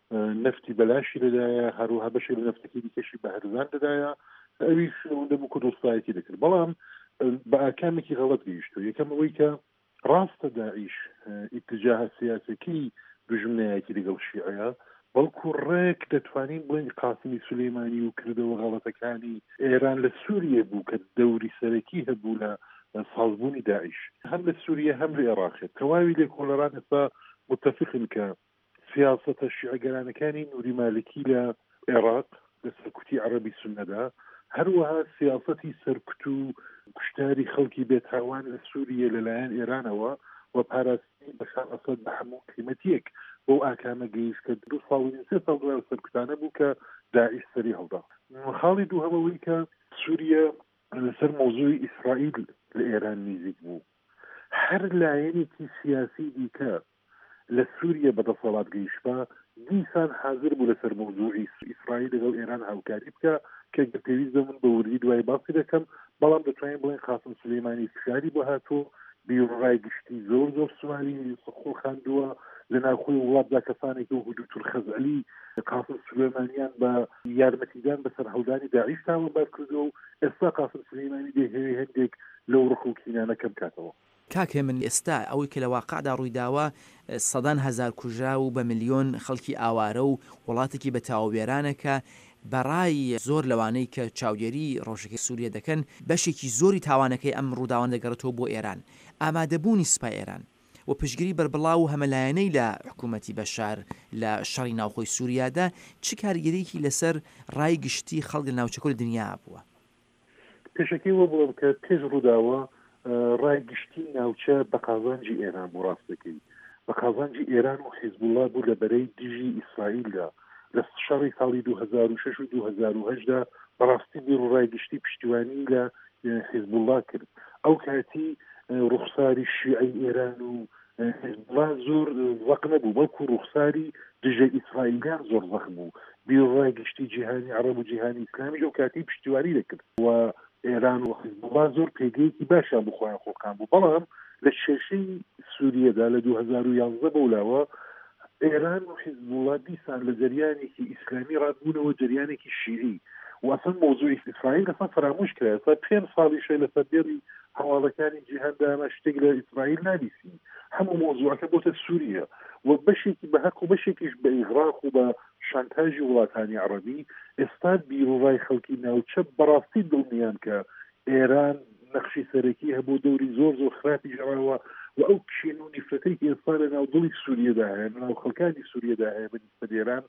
نفتی بەلاشی دەدایە، هەروەها بەشێک لە نفتەکەی دیکەشی بە هەرزان دەدایە، ئەویش ئەوەندە بوو کە دۆستایەتی دەکرد. بەڵام بە ئاکامێکی غەڵەت گەیشتووە. یەکەم ئەوەی کە ڕاستە داعیش ئیتجاه سیاسەکەی دوژمنایەتی لەگەڵ شیعەیە، بەڵکو ڕێک دەتوانین بڵێن قاسمی سولەیمانی و کردەوە غەڵەتەکانی ئێران لە سووریە بوو کە دەوری سەرەکی هەبوو لە سازبوونی داعیش، هەم لە سووریە هەم لە عێراقێت. تەواوی لێکۆڵەران ئێستا متفقن کە سیاسەتە شیعەگەرانەکانی نووری مالکی لە عێراق لە سەرکوتی عەرەبی سونەدا، هەروەها سیاسەتی سەرکوت و کوشتاری خەڵکی بێتاوان لە سووریە لەلایەن ئێرانەوە و پاراستی بەشار ئەسەد بە هەموو قیمەتیەک بۆ ئاکامە گەیشت کە دوو ساڵ و سێ ساڵ دوای سەرکوتانە بوو کە داعیش سەری هەڵدا. خاڵی دوو هەمەوەی کە سووریە لەسەر مۆزوعی ئیسرائیل لە ئێران نزیک بوو. هەر لایەنێکی سیاسی دیکە لە سووریە بەدەسەڵات گەیشتە دیسان حاضر بوو لەسەر مۆزوعی ئیسرائیل لەگەڵ ئێران هاوکاری بکە کە پێویستە من بە وردی دوای باسی دەکەم. بەڵام دەتوانین بڵێن قاسم سلەیمانی فشاری بۆ هاتووە، بیرڕای گشتی زۆر زۆر سوالی خۆ خاندووە لە ناوخۆی وڵاتدا کەسانێکی و دکتۆر خەزعەلی قاسم سلەیمانیان بە یارمەتیدان بەسەر هەڵدانی داعیش تاوانبار کردووە و ئێستا قاسم سلەیمانی دەهێوێ هەندێک لەو ڕخ و کینانە کەم کاتەوە. کاکێ من ئێستا ئەوەی کە لە واقعدا ڕوویداوە سەدان هەزار کوژرا و بە ملیۆن خەڵکی ئاوارە و وڵاتێکی بە تاوەبێرانەکە بەڕای زۆر لەوانەی کە چاودێری ڕۆژەکەی سووریە دەکەن بەشێکی زۆری تاوانەکەی ئەم ڕووداوان دەگەڕێتەوە بۆ ئێران. ئامادەبوونی سوپای ئێران و پشگیری بەربڵاو و هەمەلایەنەی لە حکوومەتی بەشار لە شەڕی ناوخۆی سووریادا چ کاریگەریەکی لەسەر ڕای گشتی خەڵک ناوچەکە لە دنیا بووە؟ پێشەکەی وە بڵێم کە پێش ڕووداوە ڕای گشتی ناوچە بە قازانجی ئێران بۆ ڕاستەکەی بە قازانجی ئێران و حیزبوڵڵا بوو لە بەرەی دژی ئیسرائیلدا لە شەڕی ساڵی دوو هەزار و شەش و دوو هەزار و هەشتدا بەڕاستی بیر و ڕای گشتی پشتیوانی لە حیزبوڵڵا کرد. ئەو کاتی ڕوخساری شیعەی ئێران و حیزبوڵڵا زۆر زەق نەبوو، بەڵکو ڕوخساری دژە ئیسرائیلیان زۆر زەق بوو. بیر و ڕای گشتی جیهانی عەرەب و جیهانی ئیسلامی ئەو کاتی پشتیوانی دەکرد و ئێران و حیزبوڵڵا زۆر پێگەیەکی باشیان بۆ خۆیان خۆڵقان بوو. بەڵام لە شێشەی سووریەدا لە دوو هەزار و یازدە بەولاوە ئێران و حیزبوڵڵا دیسان لە جەریانێکی ئیسلامی ڕادبوونەوە جەریانێکی شیعی و ئەسڵ مۆزوعی ئیسرائیل ئەسڵ فرامۆش کرا. ئێستا پێنج ساڵیشە لە سەردێڕی هەواڵەکانی جیهاندا ئەمە شتێک لە ئیسرائیل نابیسی، هەموو مۆزوعەکە بۆتە سووریە و بەشێکی بە حەق و بەشێکیش بە ئیغراق و بە شانتاژی وڵاتانی عەرەبی. ئێستا بیرۆڕای خەڵکی ناوچە بەڕاستی دڵنیان کە ئێران نەخشی سەرەکی هەبوو دەوری زۆر زۆر خراپی ژەڕاوە و ئەو کشێن و نیفرەتەی ئێستا لە ناو دڵی سووریەدا هەیە، لە ناو خەڵکانی سووریەدا هەیە بەنسبەت ئێران،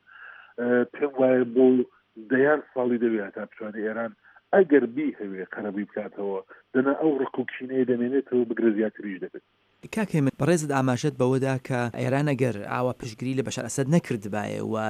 پێم وایە بۆ دەیان ساڵی دەوێت تا بتوانێت ئێران ئەگەر بی هەوێ قەرەبی بکاتەوە دەنا ئەو ڕق و کینەیە دەمێنێتەوە بگرە زیاتریش دەبێت. کاکێ من بەڕێزت ئاماژەت بەوەدا کە ئێران ئەگەر ئاوا پشتگیری لە بەشار ئەسەد نەکردبایە و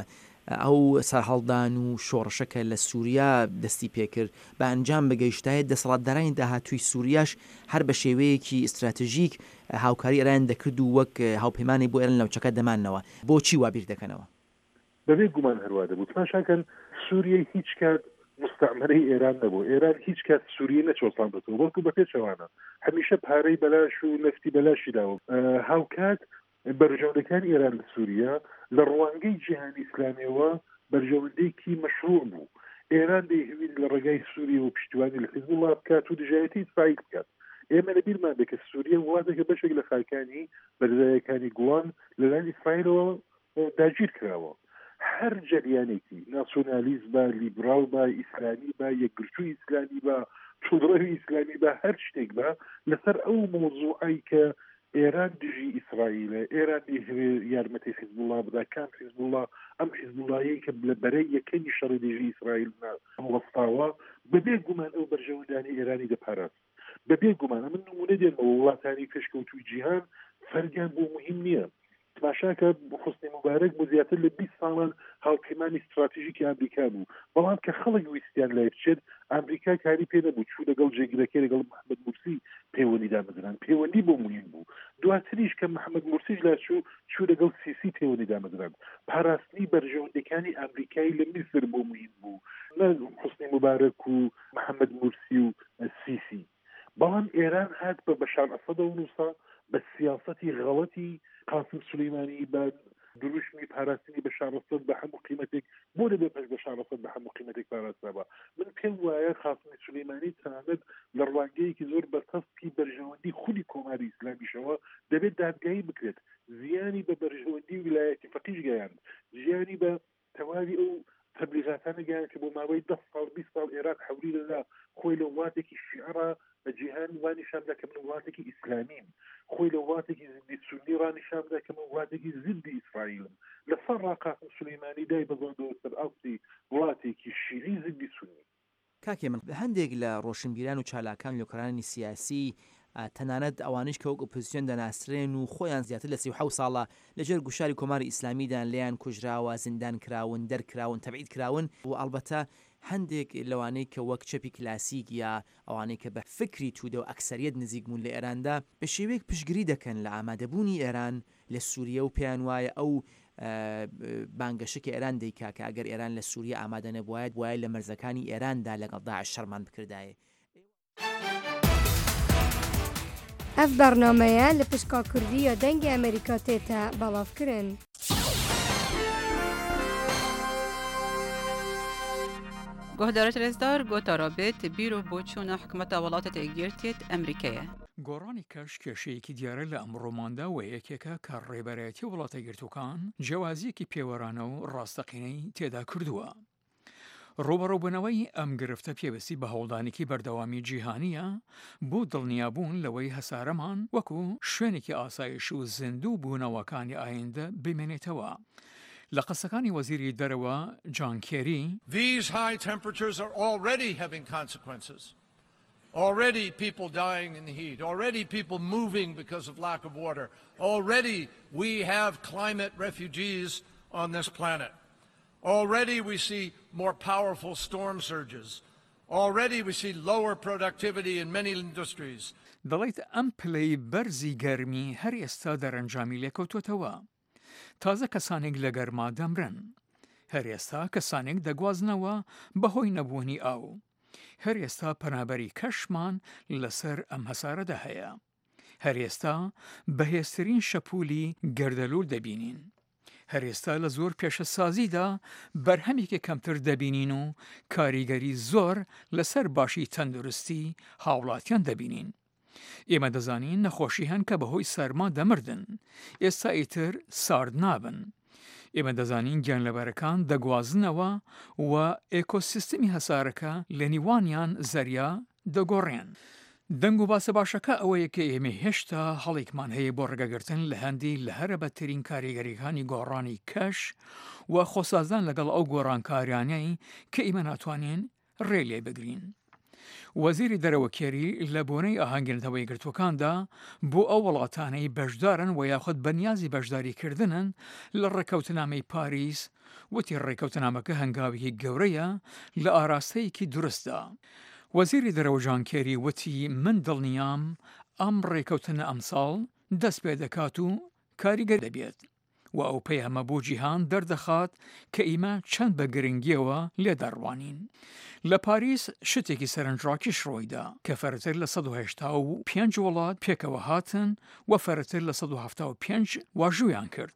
ئەو سەرهەڵدان و شۆڕشەکە لە سووریا دەستی پێکرد بە ئەنجام بەگەیشتایە دەسەڵاتدارانی داهاتووی سووریاش هەر بە شێوەیەکی ئستراتژیک هاوکاری ئێران دەکرد و وەک هاوپەیمانی بۆ ئێران لەوچەکە دەمانەوە. بۆچی وابیر دەکەنەوە؟ بەبێ گومان هەروە دەبوو. تماشاکەن سووریای هیچ کات مستعمرەی ئێران نەبوو، ئێران هیچ کات سووریە نەچۆسان بێتەوە، بەڵکو بە پێچەوانە هەمیشە پارەی بەلاش و نەفتی بەلاشی داوە. هاوکات بەرژەوندەکانی ئێران لە سووریا لە ڕوانگەی جیهانی ئیسلامیەوە بەرژەوندەیەکی مەشروع بوو. ئێران دەیهوید لە ڕێگای سووریە و پشتیوانی لە حیزبوڵڵا بکات و دژایەتی ئیسرائیل بکات. ئێمە لە بیرمان بێ کە سووریا وڵاتێکە بەشێک لە خاکانی بەرزایەکانی گوڵان لەلایەن ئیسرائیلەوە داگیر کراوە. هەر جەریانێکی ناسیۆنالیزم بە، لیبرال بە، ئیسلامی بە، یەکگرتووی ئیسلامی بە، تووڕەوی ئیسلامی بە، هەر شتێک بە لەسەر ئەو مۆزوعی کە ئێران دژی ئیسرائیلە، ئێران دەیهوێ یارمەتی حیزبوڵڵا بدا، کام حیزبوڵڵا ئەم حیزبوڵڵایەی کە لە بەرەی یەکەمی شەڕی دژی ئیسرائیل وەستاوە بەبێ گومان ئەو بەرژەوەندانی ئێرانی دەپاراست. بەبێ گومانە من نمونە دێنمەوە وڵاتانی پێشکەوتووی جیهان فەرقیان بۆ مهم نییە. تماشاکە حوسنی مبارەک بۆ زیاتر لە بیست ساڵان هاوپەیمانی استراتیژیکی ئەمریکا بوو بەڵام کە خەڵک ویستیان لای بچێت ئەمریکا کاری پێ نەبوو چوو لەگەڵ جێگیرەکەی لەگەڵ محەممەد مورسی پەیوەندی دامەزران پەیوەندی بۆ مهم بوو دواتریش کە محەممەد مورسیش لا چوو چوو لەگەڵ سیسی پەیوەندی دامەزران پاراستنی بەرژەوەندەکانی ئەمریکای لە میسر بۆ مهم بوو نە حوسنی مبارەک و محەممەد مورسی و سیسی بەڵام ئێران هات بە بەشار ئەسەدەوە نووسا بە سیاسەتی غەڵەتی قاسم سولەیمانی بە دروشمی پاراستنی بەشار ئەسەد بە هەموو قیمەتێک بۆ دەبێت پێش بەشار ئەسەد بە هەموو قیمەتێک پاراسترابە من پێم وایە قاسم سولەیمانی تەنانەت لە ڕوانگەیەکی زۆر بەرتەسکی بەرژەوەندی خودی کۆماری ئیسلامیشەوە دەبێت دادگایی بکرێت زیانی بە بەرژەوەندی ویلایەتی فەقیش گەیاند ژیانی بە تەواوی ئەو تەبلیغاتانە گەیان کە بۆ ماوەی دە ساڵ بیست ساڵ عێراق حەوری لەلا خۆی لە وڵاتێکی شیعرە بە جیهان وانیشاندا کە من وڵاتێکی ئیسلامیم خۆی لە وڵاتێکی زیندی سونی ڕانیشاندا کە من وڵاتێکی زیندی ئیسرائیلم لەسەر ڕاقاسم سولەیمانی دای بەزۆندەوە سەر ئاوتی وڵاتێکی شیعی زیندی سونی کاکێ من هەندێک لە ڕۆشنبیران و چالاکان لۆکرانی سیاسی تەنانەت ئەوانش کە وەک ئۆپۆزیسیۆن دەناسرێن و خۆیان زیاتر لە سی و حەوت ساڵە لەژێر گوشاری کۆماری ئیسلامیدان لیان کوژراوە زیندان کراون دەرکراون تەبعید کراون و ئەلبەتە هەندێک لەوانەی کە وەک چەپی کلاسیک یا ئەوانەی کە بە فکری توودە و ئەکسەریەت نزیکبوون لە ئێراندا بە شێوەیەک پشتگیری دەکەن لە ئامادەبوونی ئێران لە سووریە و پێیان وایە ئەو بانگەشەکە ئێران دەیکا کە ئەگەر ئێران لە سووریە ئامادە نەبوایەت وایە لە مەرزەکانی ئێراندا لەگەڵ داعش شەرمان بکردایە. ئەف بەرنامەیە لە پشکا کوردی یا دەنگی ئەمریکا تێتە بەڵاوکردن. گهدارت رزدار گوتا رابط بیرو بۆچوونە حکومەتە وڵاتە تێگیرتێت ئەمریکایە. گۆڕانی کەش کێشەیەکی دیارە لە ئەمڕۆماندا و یەکێکە کە ڕێبەرایەتی وڵاتە گرتوەکان جیاوازیەکی پێوەرانە و ڕاستەقینەی تێدا کردووە. ڕۆبەڕۆبوونەوەی ئەم گرفتە پێویستی بە هەوڵدانێکی بەردەوامی جیهانیە بۆ دڵنیابوون لەوەی هەسارەمان وەکو شوێنێکی ئاسایش و زیندوو بوونەوەکانی ئایندە بمێنێتەوە. لە قسەکانی وەزیری دەرەوە جان کێری These high temperatures are already having consequences. Already people dying in the heat. Already people moving because of lack of water. Already we have climate refugees on this planet. Already we see more powerful storm surges. Already we see lower productivity in many industries. دەڵێت ئەم پلەی بەرزی گەرمی هەر ئێستا دەرەنجامی لێکەوتوتەوە. تازە کەسانێک لە گەرما دەمرن. هەر ئێستا کەسانێک دەگوازنەوە بەهۆی نەبوونی ئاو. هەر ئێستا پەنابەری کەشمان لەسەر ئەم هەسارەدا هەیە. هەر ئێستا بەهێزترین شەپولی گەردەلوول دەبینین. هەر ئێستا لە زۆر پێشە سازیدا بەرهەمێکی کەمتر دەبینین و کاریگەری زۆر لەسەر باشی تەندروستی هاوڵاتیان دەبینین. ئێمە دەزانین نەخۆشی هەن کە بەهۆی سەرما دەمردن. ئێستا ئیتر سارد نابن. ئێمە دەزانین گیانلەبەرەکان دەگوازنەوە و ئێکۆسیستمی هەسارەکە لە نیوانیان زەریا دەگۆڕێن. دەنگ و باسە باشەکە ئەوەیە کە ئێمە هێشتا هەڵێکمان هەیە بۆ ڕێگەگرتن لە هەندی لە هەرە بەترین کاریگەریەکانی گۆڕانی کەش و خۆسازان لەگەڵ ئەو گۆڕانکاریانەی کە ئێمە ناتوانین ڕێ لێ بگرین. وەزیری دەرەوە کێری لە بۆنەی ئاهەنگرتنەوەی گرتوەکاندا بۆ ئەو وڵاتانەی بەشدارن و یاخود بەنیازی بەشداریکردنن لە ڕێکەوتنامەی پاریس وتی ڕێکەوتنامەکە هەنگاوێکی گەورەیە لە ئاراستەیەکی دروستدا. وەزیری دەرەوە جان کێری وتی من دڵنیام ئەم ڕێکەوتنە ئەمساڵ دەست پێ دەکات و کاریگەر دەبێت و ئەو پەیامە بۆ جیهان دەردەخات کە ئێمە چەند بە گرنگیەوە لێ دەڕوانین. لە پاریس شتێکی سەرنجڕاکیش ڕۆیدا کە فەرتر لە سەد و هەشتا و پێنج وڵات پێکەوە هاتن و فەرتر لە سەد و هەفتا و پێنج واژوویان کرد.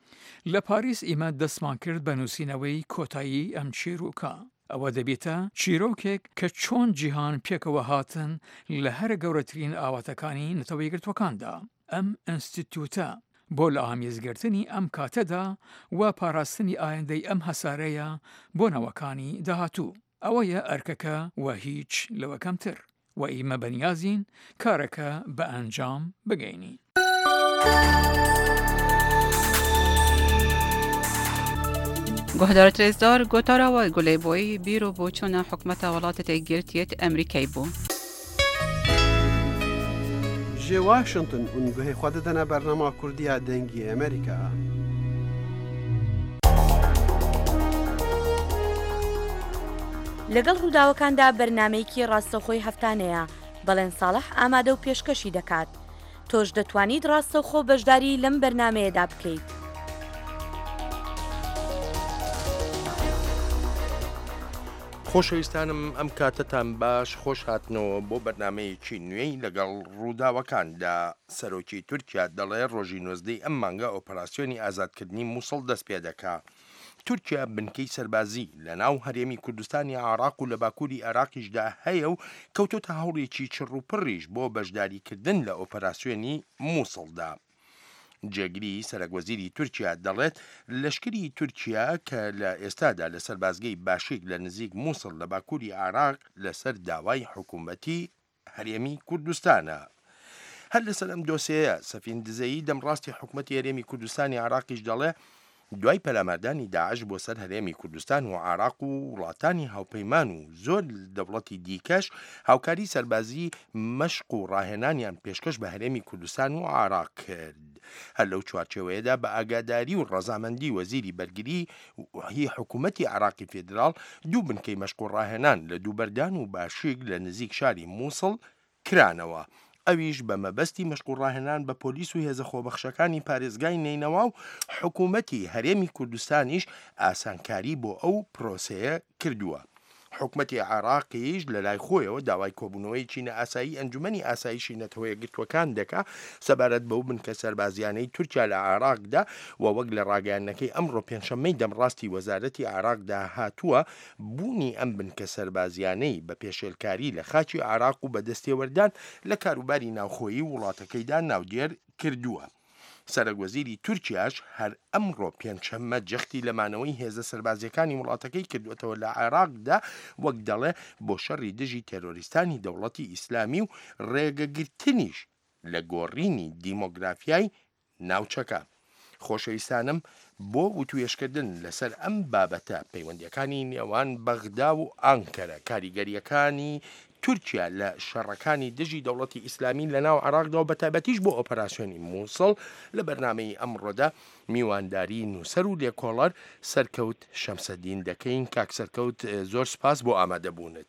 لە پاریس ئێمە دەستمان کرد بە نووسینەوەی کۆتایی ئەم چیرۆکە. ئەوە دەبێتە چیرۆکێک کە چۆن جیهان پێکەوە هاتن لە هەرە گەورەترین ئاواتەکانی نەتەوەی گرتوەکاندا. ئەم ئینستیتوتە بۆ لە ئامیزگرتنی ئەم کاتەدا و پاراستنی ئایندەی ئەم هەسارەیە بۆ نەوەکانی داهاتوو. ئەوەیە ئەرکەکە و هیچ لەوە کەمتر و ئێمە بەنیازین کارەکە بە ئەنجام بگەینی. گهدارت رزدار گوتاراوە گولەی بۆی بیرۆ بۆچوونە حکومەتە وڵاتە تێگیرتێت ئەمریکای بوو. جێ واشنگتن اونگوهی خوا دەدەنا بەرنامە کوردیە دەنگی ئەمریکا. لەگەڵ ڕووداوەکاندا بەرنمەیەکی ڕاستەوخۆی هەفتانەیە بەڵێن ساڵح ئامادە و پێشکەشی دەکات. تۆش دەتوانیت ڕاستەوخۆ بەشداری لەم بەرنمەیەدا بکەیت. خۆشەویستانم ئەم کاتتان باش خۆش هاتنەوە بۆ بەرنمەیەکی نوێی لەگەڵ ڕووداوەکاندا. سەرۆکی تورکیا دەڵێ ڕۆژی نۆزدەی ئەم مانگە ئۆپەراسیۆنی ئازادکردنی مووسڵ دەست پێ دەکات. تورکیا بنکەی سەربازی لە ناو هەرێمی کوردستانی عێراق و لە باکووری عێراقیشدا هەیە و کەوتۆتە هەوڵێکی چڕوپڕیش بۆ بەشداریکردن لە ئۆپەراسیۆنی مووسڵدا. جێگیری سەرۆکوەزیری تورکیا دەڵێت لەشکری تورکیا کە لە ئێستادا لە سەربازگەی باشیک لە نزیک مووسڵ لە باکووری عێراق لەسەر داوای حکوومەتی هەرێمی کوردستانە. هەر لەسەر ئەم دۆسەیە سەفین دزەیی دەمڕاستی حکوومەتی هەرێمی کوردستانی عێراقیش دەڵێ دوای پەلاماردانی داعش بۆ سەر هەرێمی کوردستان و عێراق و وڵاتانی هاوپەیمان و زۆر دەوڵەتی دیکەش هاوکاری سەربازی مەشق و ڕاهێنانیان پێشکەش بە هەرێمی کوردستان و عێراق کرد. هەر لەو چوارچێوەیەدا بە ئاگاداری و ڕەزامەندی وەزیری بەرگری هی حکوومەتی عێراقی فێدراڵ دوو بنکەی مەشق و ڕاهێنان لە دووبەردان و باشیک لە نزیک شاری مووسڵ کرانەوە. ئەویش بە مەبەستی مەشق و ڕاهێنان بە پۆلیس و هێزە خۆبەخشەکانی پارێزگای نینەوە و حکوومەتی هەرێمی کوردستانیش ئاسانکاری بۆ ئەو پرۆسەیە کردووە. حکوومەتی عێراقیش لە لای خۆیەوە داوای کۆبوونەوەی چینە ئاسایی ئەنجومەنی ئاسایشی نەتەوەیە گرتوەکان دەکا سەبارەت بەو بنکە سەربازیانەی تورکیا لە عێراقدا و وەک لە ڕاگەیاندنەکەی ئەمڕۆ پێنجشەممەی دەمڕاستی وەزارەتی عێراقدا هاتووە بوونی ئەم بنکە سەربازیانەی بە پێشێلکاری لە خاچی عێراق و بەدەستێوەردان لە کاروباری ناوخۆیی وڵاتەکەیدا ناودێر کردووە. سەرۆکوەزیری تورکیاش هەر ئەمڕۆ پێنجشەممە جەختی لەمانەوەی هێزە سەربازیەکانی وڵاتەکەی کردوێتەوە لە عێراقدا وەک دەڵێ بۆ شەڕی دژی تێرۆریستانی دەوڵەتی ئیسلامی و ڕێگەگرتنیش لە گۆڕینی دیمۆگرافیای ناوچەکە. خۆشەویستانم بۆ وتوێشکردن لەسەر ئەم بابەتە پەیوەندیەکانی نێوان بەغدا و ئانکەرە کاریگەریەکانی تورکیا لە شەڕەکانی دژی دەوڵەتی ئیسلامی لە ناو عێراقدا و بەتایبەتیش بۆ ئۆپەراسیۆنی مووسڵ لە بەرنامەی ئەمڕۆدا میوانداری نووسەر و لێکۆڵەر سەرکەوت شەمسەدین دەکەین. کاک سەرکەوت زۆر سپاس بۆ ئامادەبوونت.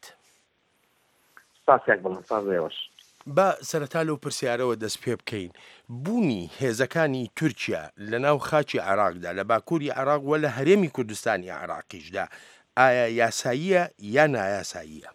بە سەرەتا لەو پرسیارەوە دەست پێ بکەین بوونی هێزەکانی تورکیا لە ناو خاچی عێراقدا لە باکووری عێراق و لە هەرێمی کوردستانی عێراقیشدا ئایا یاساییە یا نایاساییە؟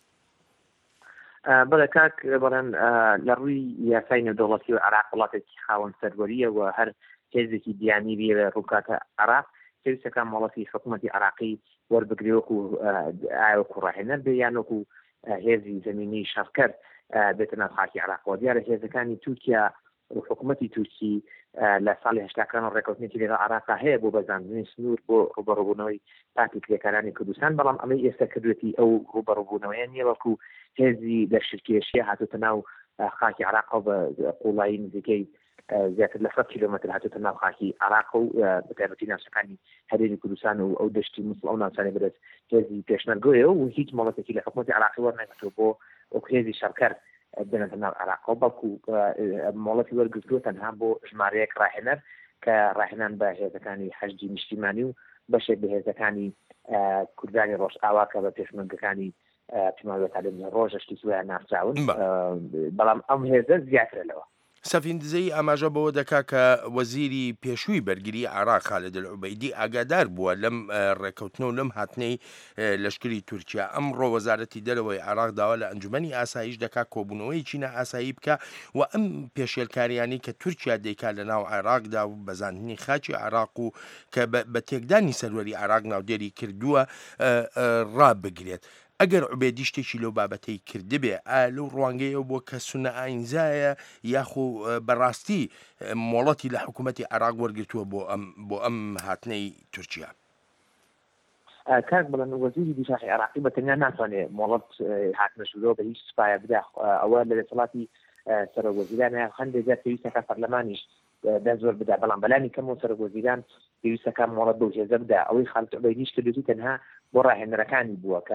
بەڵێ کاک بەڵێن لە ڕووی یاسای نێودەوڵەتی و عێراق وڵاتێکی خاوەن سەروەریە و هەر هێزێکی دیانی بێ ڕووکاتە عێراق پێویستەکان مۆڵەتی حکوومەتی عێراقی وەربگرێ وەکو ئاوەکو ڕاهێنەر بێ یان وەکو هێزی زەمینی شەڕکەر بێتە ناو خاکی عێراقەوە. دیارە هێزەکانی تورکیا و حکوومەتی تورکی لە ساڵی هەشتاکان و ڕێکەوتنێکی لەگەڵ عێراقا هەیە بۆ بەزاندنی سنوور بۆ ڕوبەڕووبوونەوەی پاکی کرێکارانی کوردستان، بەڵام ئەمەی ئێستا کردوێتی ئەو ڕوبەڕووبوونەوەیە نییە وەکو هێزی لە شرکێشیە هاتوتە ناو خاکی عێراق و بە قوڵایی نزیکەی زیاتر لە سەد کیلۆمەتر هاتوتە ناو خاکی عێراق و بەتایبەتی ناوچەکانی هەرێمی کوردستان و ئەو دەشتی مووسڵ ئەو ناوچانەی بەدەست هێزی پێشمەرگەوەیە و هیچ مۆڵەتێکی لە حکوومەتی عێراقی وەرنەگرتووە بۆ وەکو هێزی شەڕکەر بنەتە ناو عێراقەوە، بەڵکو مۆڵەتی وەرگرتووە تەنها بۆ ژمارەیەک ڕاهێنەر کە ڕاهێنان بە هێزەکانی حەشدی نیشتیمانی و بەشێک بە هێزەکانی کوردانی ڕۆژ ئاوا کە بە پێشمەرگەکانی پیماوێتادن ڕۆژەشتی سویان نافراون، بەڵام ئەم هێزە زیاترە لەوە. سەفین دزەی ئاماژە بەوە دەکا کە وەزیری پێشووی بەرگری عێراق خالد العوبەیدی ئاگادار بووە لەم ڕێکەوتنەوە لەم هاتنەی لەشکری تورکیا. ئەمڕۆ وەزارەتی دەرەوەی عێراق داوا لە ئەنجومەنی ئاسایش دەکا کۆبوونەوەی چینە ئاسایی بکە و ئەم پێشێلکاریانی کە تورکیا دەیکا لە ناو عێراقدا و بەزاندنی خاچی عێراق و کە بە تێکدانی سەروەری عێراق ناودێری کردووە ڕابگرێت. ئەگەر عوبێدی شتێکی لەو بابەتەی کردبێ لەو ڕوانگەیە بۆ کە سونە ئاینزایە یاخۆ بەڕاستی مۆڵەتی لە حکوومەتی عێراق وەرگرتووە بۆ ئەم بۆ ئەم هاتنەی تورکیا؟ کاک بڵێن وەزیری دیشاخی عێراقی بەتەنیا ناتوانێت مۆڵەت هاتنەشورەوە بە هیچ سوپایە بدا. ئەوە لە دەسەڵاتی سەرۆکوەزیرانە هەندێک جار پێویستەکە پەرلەمانیش دا زۆر بدا، بەڵام بەلانی کەم و سەرۆکوەزیران پێویستەکە مۆڵەت بەو هێزە بدا. ئەوەی خالد عوبەیدیش کردوێتی تەنها بۆ ڕاهێنەرەکانی بووە کە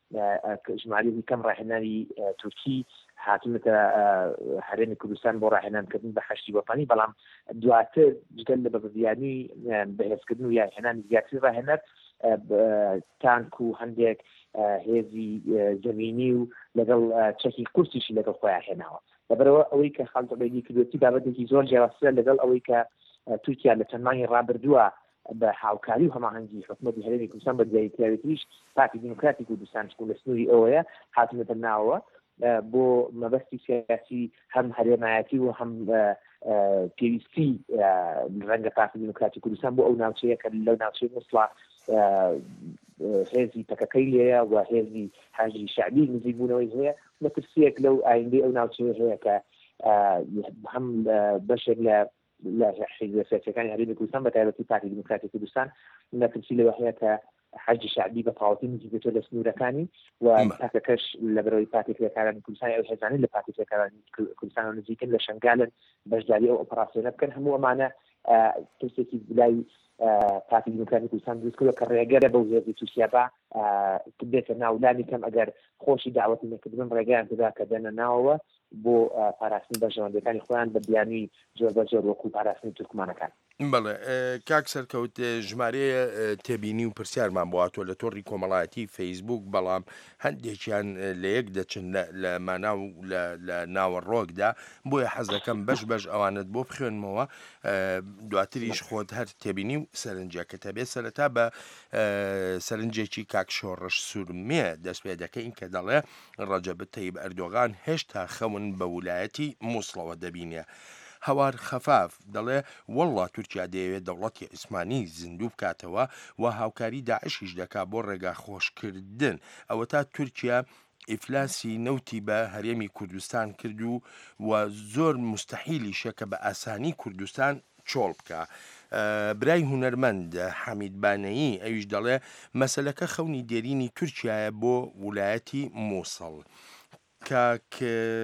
ژمارەی کەم ڕاهێنانی تورکی هاتوونەتە هەرێمی کوردستان بۆ ڕاهێنانکردن بە حەشتی وەتانی، بەڵام دواتر جگەل لە بەبزیانی بەهێزکردن و یا هێنانی زیاتر ڕاهێنەر تانک و هەندێک هێزی زەمینی و لەگەڵ چەکی قورسیشی لەگەڵ خۆیان هێناوە. لەبەرەوە ئەوەی کە خاڵتەبەیدی کردوەتی بابەتێکی زۆر جیاوازترە لەگەڵ ئەوەی کە تورکیا لە چەند مانگی ڕابردووە بە هاوکاری و هەماهەنگی حکوومەتی هەرێمی کوردستان بە دیاریکراوێتیش پارتی دیموکراتی کوردستان و لە سنووری ئەوەیە هاتونەتە ناوەوە بۆ مەبەستی سیاسی هەم هەرێمایەتی و هەم پێویستی ڕەنگە پارتی دیموکراتی کوردستان بۆ ئەو ناوچەیە کە لەو ناوچەی مووسڵا هێزی تەکەکەی لێیە و هێزی حاجی شعبی نزیک بوونەوەی هەیە مەترسیەک لەو ئایندەی ئەو ناوچەیە هەیە کە هەم بەشێک لە لە حیزب سیاسیەکانی هەرێمی کوردستان بە تایبەتی پارتی دیموکراتی کوردستان مەترسی لەوە هەیە کە حاجی شعبی بە تەواوەتی نزیکێتە لە سنوورەکانی و تاکەکەش لە بەرەوەی پارتی کرێکارانی کوردستانی ئەو هێزانەی لە پارتی کرێکارانی کوردستان نزیکن لە شنگالن بەشداری ئەو ئۆپەراسیۆنە بکەن. هەموو ئەمانە ترسێکی لای پارتی دیموکراتی کوردستان دروست کردووە کە ڕێگەرە بەو هێزی تورکیا بە بێتە ناولانی کەم ئەگەر خۆشی داوەتی نەکردن ڕێگەیان تێدا کە دەنە ناوەوە بۆ پاراستنی بەژەوەندەکانی خۆیان بە بیانی جۆر بەجۆر وەکو پاراستنی تورکمانەکان. بەڵێ کاک سەرکەوت ژمارەیە تێبینی و پرسیارمان بۆاتۆ لە تۆڕی کۆمەڵایەتی فەیسبوک، بەڵام هەندێکیان لە یەک دەچن لە ماناو لە ناوەڕۆکدا، بۆیە حەز دەکەم بەش بەش ئەوانت بۆ بخوێنمەوە دواتریش خۆت هەر تێبینی و سەرنجەکە تەبێت سەرەتا بە سەرنجێکی کاک شۆڕش سوورمێ دەست پێ دەکەین کە دەڵێ ڕەجەب تەیب ئەردۆغان هێشتا خەون بە ویلایەتی مووسڵەوە دەبینێ. هەوار خەفاف دەڵێ وەڵڵا تورکیا دەیەوێت دەوڵەتی عوسمانی زیندوو بکاتەوە و هاوکاری داعشیش دەکا بۆ ڕێگا خۆشکردن. ئەوە تا تورکیا ئیفلاسی نەوتی بە هەرێمی کوردستان کرد و و زۆر مستەحیلیشە کە بە ئاسانی کوردستان چۆڵ بکە. برای هونەرمەند حەمید بانەیی ئەویش دەڵێ مەسەلەکە خەونی دێرینی تورکیایە بۆ ویلایەتی مووسڵ. کاک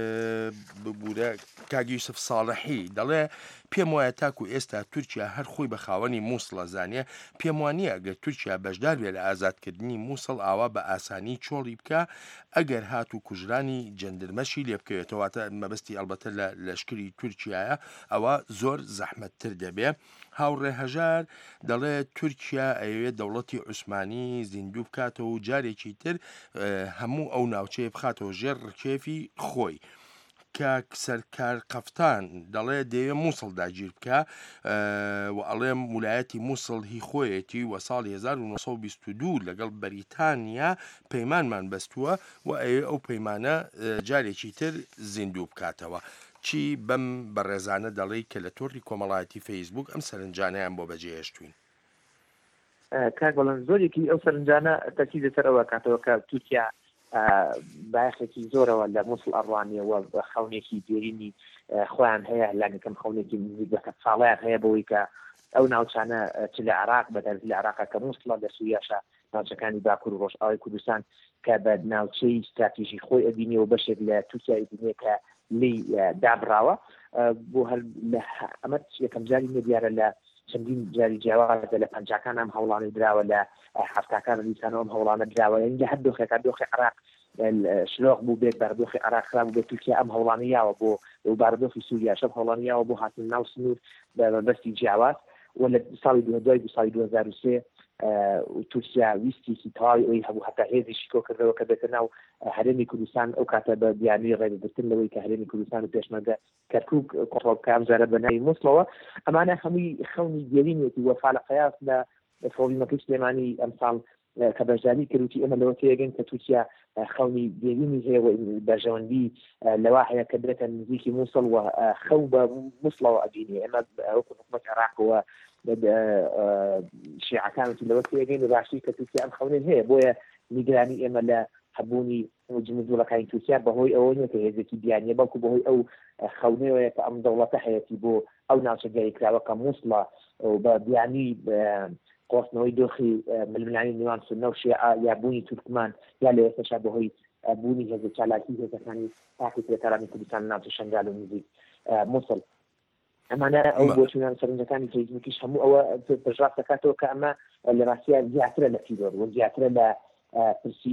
ببوورە کاک یوسف ساڵحی دەڵێ پێم وایە تاکو ئێستا تورکیا هەر خۆی بە خاوەنی مووسڵە زانیە، پێم وانیە ئەگەر تورکیا بەشدار بێ لە ئازادکردنی مووسڵ ئاوا بە ئاسانی چۆڵی بکە، ئەگەر هات و کوژرانی جەندرمەشی لێ بکەوێتەوەتە مەبەستی ئەلبەتە لە لەشکری تورکیایە ئەوە زۆر زەحمەتتر دەبێ. هاوڕێ هەژار دەڵێ تورکیا ئەوێت دەوڵەتی عوسمانی زیندوو بکاتەوە و جارێکی تر هەموو ئەو ناوچەیە بخاتەوە ژێر ڕکێفی خۆی. کاک سەرکار قەفتان دەڵێ دەیە مووسڵ داگیر بکە و ئەڵێم ویلایەتی مووسڵ هی خۆیەتی وە ساڵی هەزار و نۆ سەد و بیست و دوو لەگەڵ بەریتانیا پەیمانمان بەستووە و ئەوێ ئەو پەیمانە جارێکی تر زیندوو بکاتەوە. چی بەم بەڕێزانە دەڵێ کە لە تۆڕی کۆمەڵایەتی فەیسبوک ئەم سەرنجانەیان بۆ بەجێهێشتوین؟ کاک بەڵام زۆرێکی ئەو سەرنجانە تەرکی لەسەر ئەوە کاتەوە کە تورکیا باەخێکی زۆرەوە لە مووسڵ ئەڕوانیەوە بە خەونێکی دێرینی خۆیان هەیە لانەکەم خەونێکی بەکە ساڵیان هەیە بەوەی کە ئەو ناوچانە چ لە عراق بە دەرز لە عراقا کە مووسڵە لە سووریاشە ناوچەکانی باکوور و ڕۆژئاوای کوردستان کە بە ناوچەی استراتیژی خۆی ئەبینیەوە بەشێک لە تورکیای بینێ کە لی دابراوە بۆ هەر ئەمە یەکەم جاری نەدیارە لە چەندین جاری جیاوازە لە پەنجاکان ئەم هەوڵانی دراوە لە هەفتاکان لیسانەوە ئەم هەوڵانە دراوە لە هەر دۆخێکا دۆخی عراق شلۆغ بوو بێت بەردۆخی عراق خراب بوو بێت تورکیا ئەم هەوڵانی یاوە بۆ بارودۆخی سووریا شەم هەوڵانی یاوە بۆ هاتن ناو سنوور بەبەستی جیاواز و لە ساڵی دوای دو ساڵی دوو هەزار و سێ تورکیا ویستێکی تەواوی ئەوی هەبوو هەتا هێزیشی کۆ کردەوە کە بێتە ناو هەرێمی کوردستان ئەو کاتە بە بیانی ڕێگەگرتن لەوەی کە هەرێمی کوردستان و پێشمەرگە کەرکووک کۆڕۆڵ بکە ئەم جارە بە ناوی مووسڵەوە. ئەمانە هەمووی خەونی دێرینێتی وەفا لە قەیاس لە فۆڵیمەکەی سلێمانی ئەمساڵ کە بەشداری کردوتی ئەمە لەوە تێگەن کە تورکیا خەونی دێرینی هەیە بەژەوەندی لەوا هەیە کە برێتە نزیکی مووسڵ و خەو بە مووسڵەوە ئەبینێ. ئەمە وەکو حکومەت عێراقەوە شیعەکانتی لەوە تێگەین و باشی کە تورکیا ئەم خەونێ هەیە، بۆیە نیگرانی ئێمە لە هەبوونی جمهوریەکانی تورکیا بەهۆی ئەوە نیە کە هێزێکی بیانیە، بەڵکو بەهۆی ئەو خەونەیە کە ئەم دەوڵەتە هەیەی بۆ ئەو ناوچە دیاریکراوە کە مووسڵە بە بیانی قۆستنەوەی دۆخی ململانی نێوان سونە و شیعە یا بوونی تورکمان یا لە ئێستاشا بەهۆی بوونی هێزە چالاکی هێزەکانی پارتی کرێکارانی کوردستان ناوچە شنگال و نزیک مووسڵ. ئەمانە ئەو بۆچوونان سەرنجەکانی فەیسبووکیش هەموو ئەوە پێشڕاست دەکاتەوە کە ئەمە لە ڕاستیە زیاترە لە تیرۆر و زیاترە لە پرسی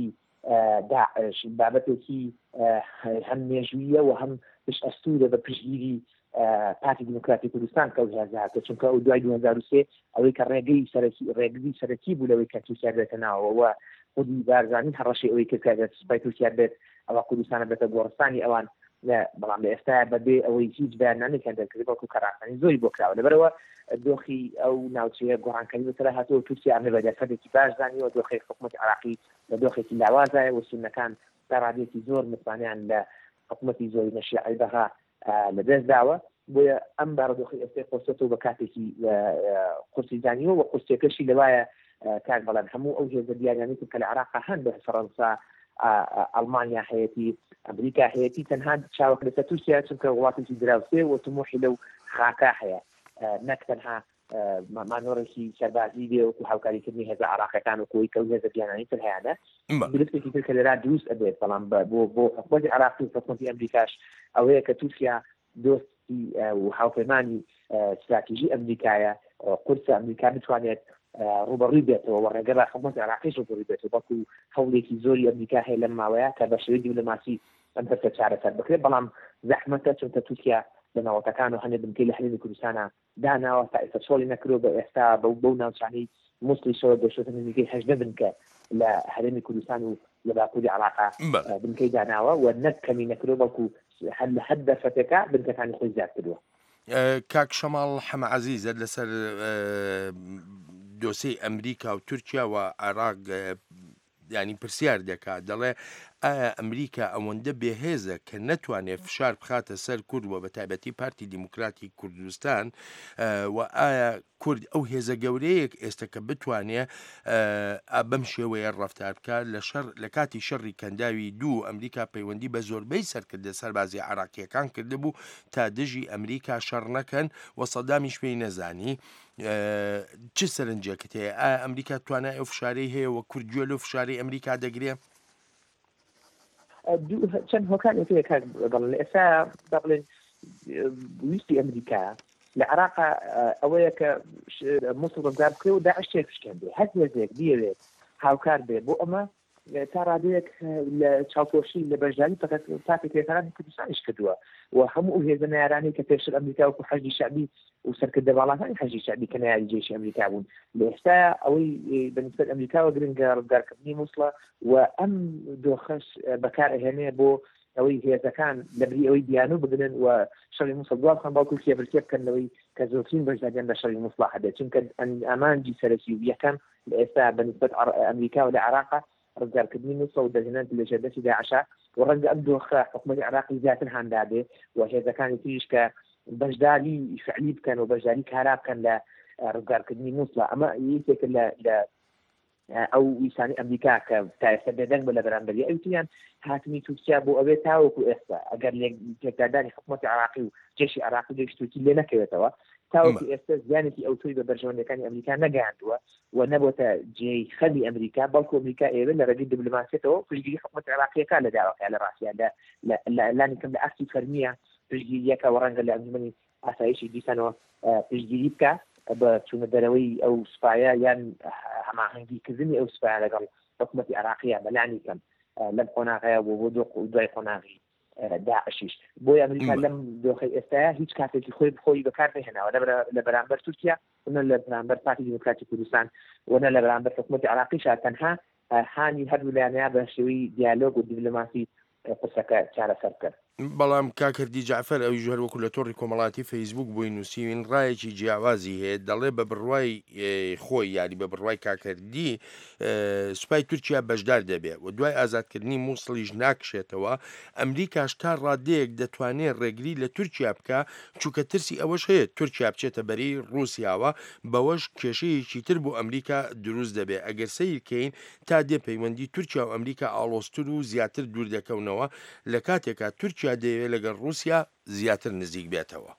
داعش بابەتێکی هەم مێژویە و هەم پشت ئەستورە بە پشتگیری پارتی دیموکراتی کوردستان کە هێزاتە چونکە ئەو دوای دو هەزار و سێ ئەوەی کە ڕێگەی ڕێگری سەرەکی بوو لەوەی کە تورکیا بێتە ناوەوە خودی بارزانین هەڕەشی ئەوەی کرد سوپای تورکیا بێت ئەوە کوردستانە بێتە گۆڕستانی ئەوان بەڵام لە ئێستا بەبێ ئەوەی هیچ بەیاننامێکیان دەرکرد بەڵکو کەڕاستنی زۆری بۆ کراوە لەبەرەوە دۆخی ئەو ناوچەیە گۆڕانکاری بەسەر هاتووە تورکیا ئەمە بەدەرفەتێکی باش زانیوە دۆخی حکوومەتی عراقی لە دۆخێکی لاوازایە و سونەکان داڕادێکی زۆر متمانیان لە حکوومەتی زۆری نەشیعی بەها لەدەست داوە بۆیە ئەم بارودۆخی ئێستا خۆستەوە بە کاتێکی قورسی زانیوە و قورسێکەشی لەوایە کار بەڵام هەموو ئەو هێزە دیاریانی کە لە عراقا هەن بە فەڕەنسا ئەڵمانیا هەیەتی ئەمریکا هەیەتی تەنها چاوەک لەسەر تورکیا چونکە وڵاتێکی دراوسێ و تموحی لەو خاکا هەیە نەک تەنها مانۆڕێکی سەربازی بێ وەکو هاوکاریکردنی هێزە عراقیەکان و کۆی کە هێزە بیانانی تر هەیەە گرفتێکی تر کە لەرا دروست ئەبێت بەڵام بۆ بۆ حکومەتی عراقی و حکومەتی ئەمریکاش ئەوەیە کە تورکیا دۆستی و هاوپەیمانی استراتیژی ئەمریکایە قورسە ئەمریکا بتوانێت ڕوبەڕووی بێتەوە و ڕێگە بە حکومەتی عراقیش ڕوبەڕووی بێتەوە بەڵکو هەوڵێکی زۆری ئەمریکا هەیە لەم ماوەیە کە بە شێوەی دیپلۆماسی ئەم هەرکە چارەسەر بکرێت بەڵام زەحمەتە چونکە تورکیا لە ناوەتەکان و هەنێ بنکەی لە هەرێمی کوردستانە داناوە تا ئێستا سۆڵی نەکرۆ بە ئێستا بەو بەو ناوچانەی موسڵی شەوە دەشێتە نزیکەی هەژدە بنکە لە هەرێمی کوردستان و لە باکووری عراقا بنکەی داناوە و نەک کەمی نەکرۆ بەڵکو هەر لە حەد دەرفەتەکە بنکەکانی خۆی زیاد کردووە. کاک شەماڵ حەمە عەزیزە لەسەر دۆسەی ئەمریکا و تورکیا و عراق ینی پرسیار دەکات دەڵێ ئایا ئەمریکا ئەوەندە بێهێزە کە نەتوانێت فشار بخاتە سەر کوردوە بە تایبەتی پارتی دیموکراتی کوردستان و ئایا کورد ئەو هێزە گەورەیەک ئێستا کە بتوانێت بەم شێوەیە ڕەفتار بکات لە شەڕ لە کاتی شەڕی کەنداوی دوو ئەمریکا پەیوەندی بە زۆربەی سەرکردە سەربازی عراقیەکان کردبوو تا دژی ئەمریکا شەڕ نەکەن و سەدامیش پێی نەزانی چ سەرنجێکت هەیە ئایا ئەمریکا توانای ئەو فشارەی هەیە و کورد گوێ لەو فشارەی ئەمریکا دەگرێت؟ چەند هۆکارێک کار بڵێن ئێستا بڵێن ویستی ئەمریکا لە عراقا ئەوەیە کە موسڵ ڕزگار بکرێ و داعش تێک بشکێنێ هەر هێزێک بیەوێت هاوکار بێ بۆ ئەمە تا ڕادەیەک لە چاوپۆشی لە بەشداری فقط تاکە پێکارانی کوردستانیش کردووە و هەموو ئەو هێزە نارانی کە پێشتر ئەمریکا وەکو حەجی شعبی و سەرکردە باڵاتانی حەجی شعبی کە نایاری جێشی ئەمریکا بوون لە ئێستا ئەوەی بەنسبەت ئەمریکاوە گرنگە ڕزگارکردنی موسڵە و ئەم دۆخەش بەکارهێنێ بۆ ئەوەی هێزەکان لەبری ئەوەی دیانو بگرن و شەڕی موسڵ دواب خەن باوکو کێبرکێ بکەنەوەی کە زۆرترین بەشداریان لە شەڕی موسڵ هەبێت چونکە ئەمانجی سەرەکی و یەکەم لە ئێستا بەنسبەت ئەمریکا و لە عراقا ڕزگارکردنی موسڵ و دەژێنێت لە ژێردەستی داعشا و ڕەنگە ئەم دۆخە حکومەتی عراقی زیاتر هەندادێ و هێزەکانی تریش کە بەشداری فعلی بکەن و بەشداری کارا بکەن لە ڕزگارکردنی موسڵ ئەمە یەکێک لە ئەو ویسانی ئەمریکا کە تا ئێستا بێدەنگ بە لە بەرامبەری ئەوتیان هاتمی تورکیا بۆ ئەوێ تاوەکو ئێستا ئەگەر تێکدادانی حکومەتی عراقی و جێشی عراقی لێش تورکی لێ نەکەوێتەوە تاوەکو ئێستا زیانێکی ئەو توی بە بەرژەوەندەکانی ئەمریکا نەگەاندووە و نەبووتە جێی خەمی ئەمریکا بەڵکو ئەمریکا ئێوە لە ڕێگەی دیپلۆماسیەتەوە پشتگیری حکومەتی عراقیەکە لە داواکە لە ڕاستیان لە لانی کەم لە ئەختی فەرمیە پشتگیریەکە و ڕەنگە لە ئەنجومەنی ئاسایشی دیسانەوە پشتگیری بکە بە چوونە دەرەوەی ئەو سوپایە یان هەماهەنگیکردنی ئەو سوپایە لەگەڵ حکومەتی عراقیە بەلانی کەم لەم قۆناغەیە بۆ بۆ دۆ دوای قۆناغی داعشیش بۆی ئەمریکا لەم دۆخەی ئێستاە هیچ کاتێکی خۆی بخۆی بەکار نهێناوە لە بەرامبەر تورکیا وە لە بەرامبەر پارتی دیموکراتی کوردستان وە لە بەرامبەر حکومەتی عراقیش تەنها هانی هەردوو لایەنەیە بە شێوەی دیالۆگ و دیپلۆماسی قسەکە چارەسەر کرد. بەڵام کاکردی جعفەر ئەوی ژهر وەکو لە تۆڕی کۆمەڵاتی فەیسبوک بۆی نووسیوین ڕایەکی جیاوازی هەیە دەڵێ بە بڕوای خۆی یاری بە بڕوای کاکردی سوپای تورکیا بەشدار دەبێت و دوای ئازادکردنی مووسڵیش ناکشێتەوە ئەمریکاش تا ڕادەیەک دەتوانێت ڕێگری لە تورکیا بکە چونکە ترسی ئەوەش هەیە تورکیا بچێتە بەری رووسیاوە بەوەش کێشەیەکی تر بۆ ئەمریکا دروست دەبێت ئەگەر سیرکەین تا دێ پەیوەندی تورکیا و ئەمریکا ئاڵۆستر و زیاتر دوور دەکەونەوە لە کاتێکا تورکیا دەیەوێت لەگەڵ رووسیا زیاتر نزیک بێتەوە.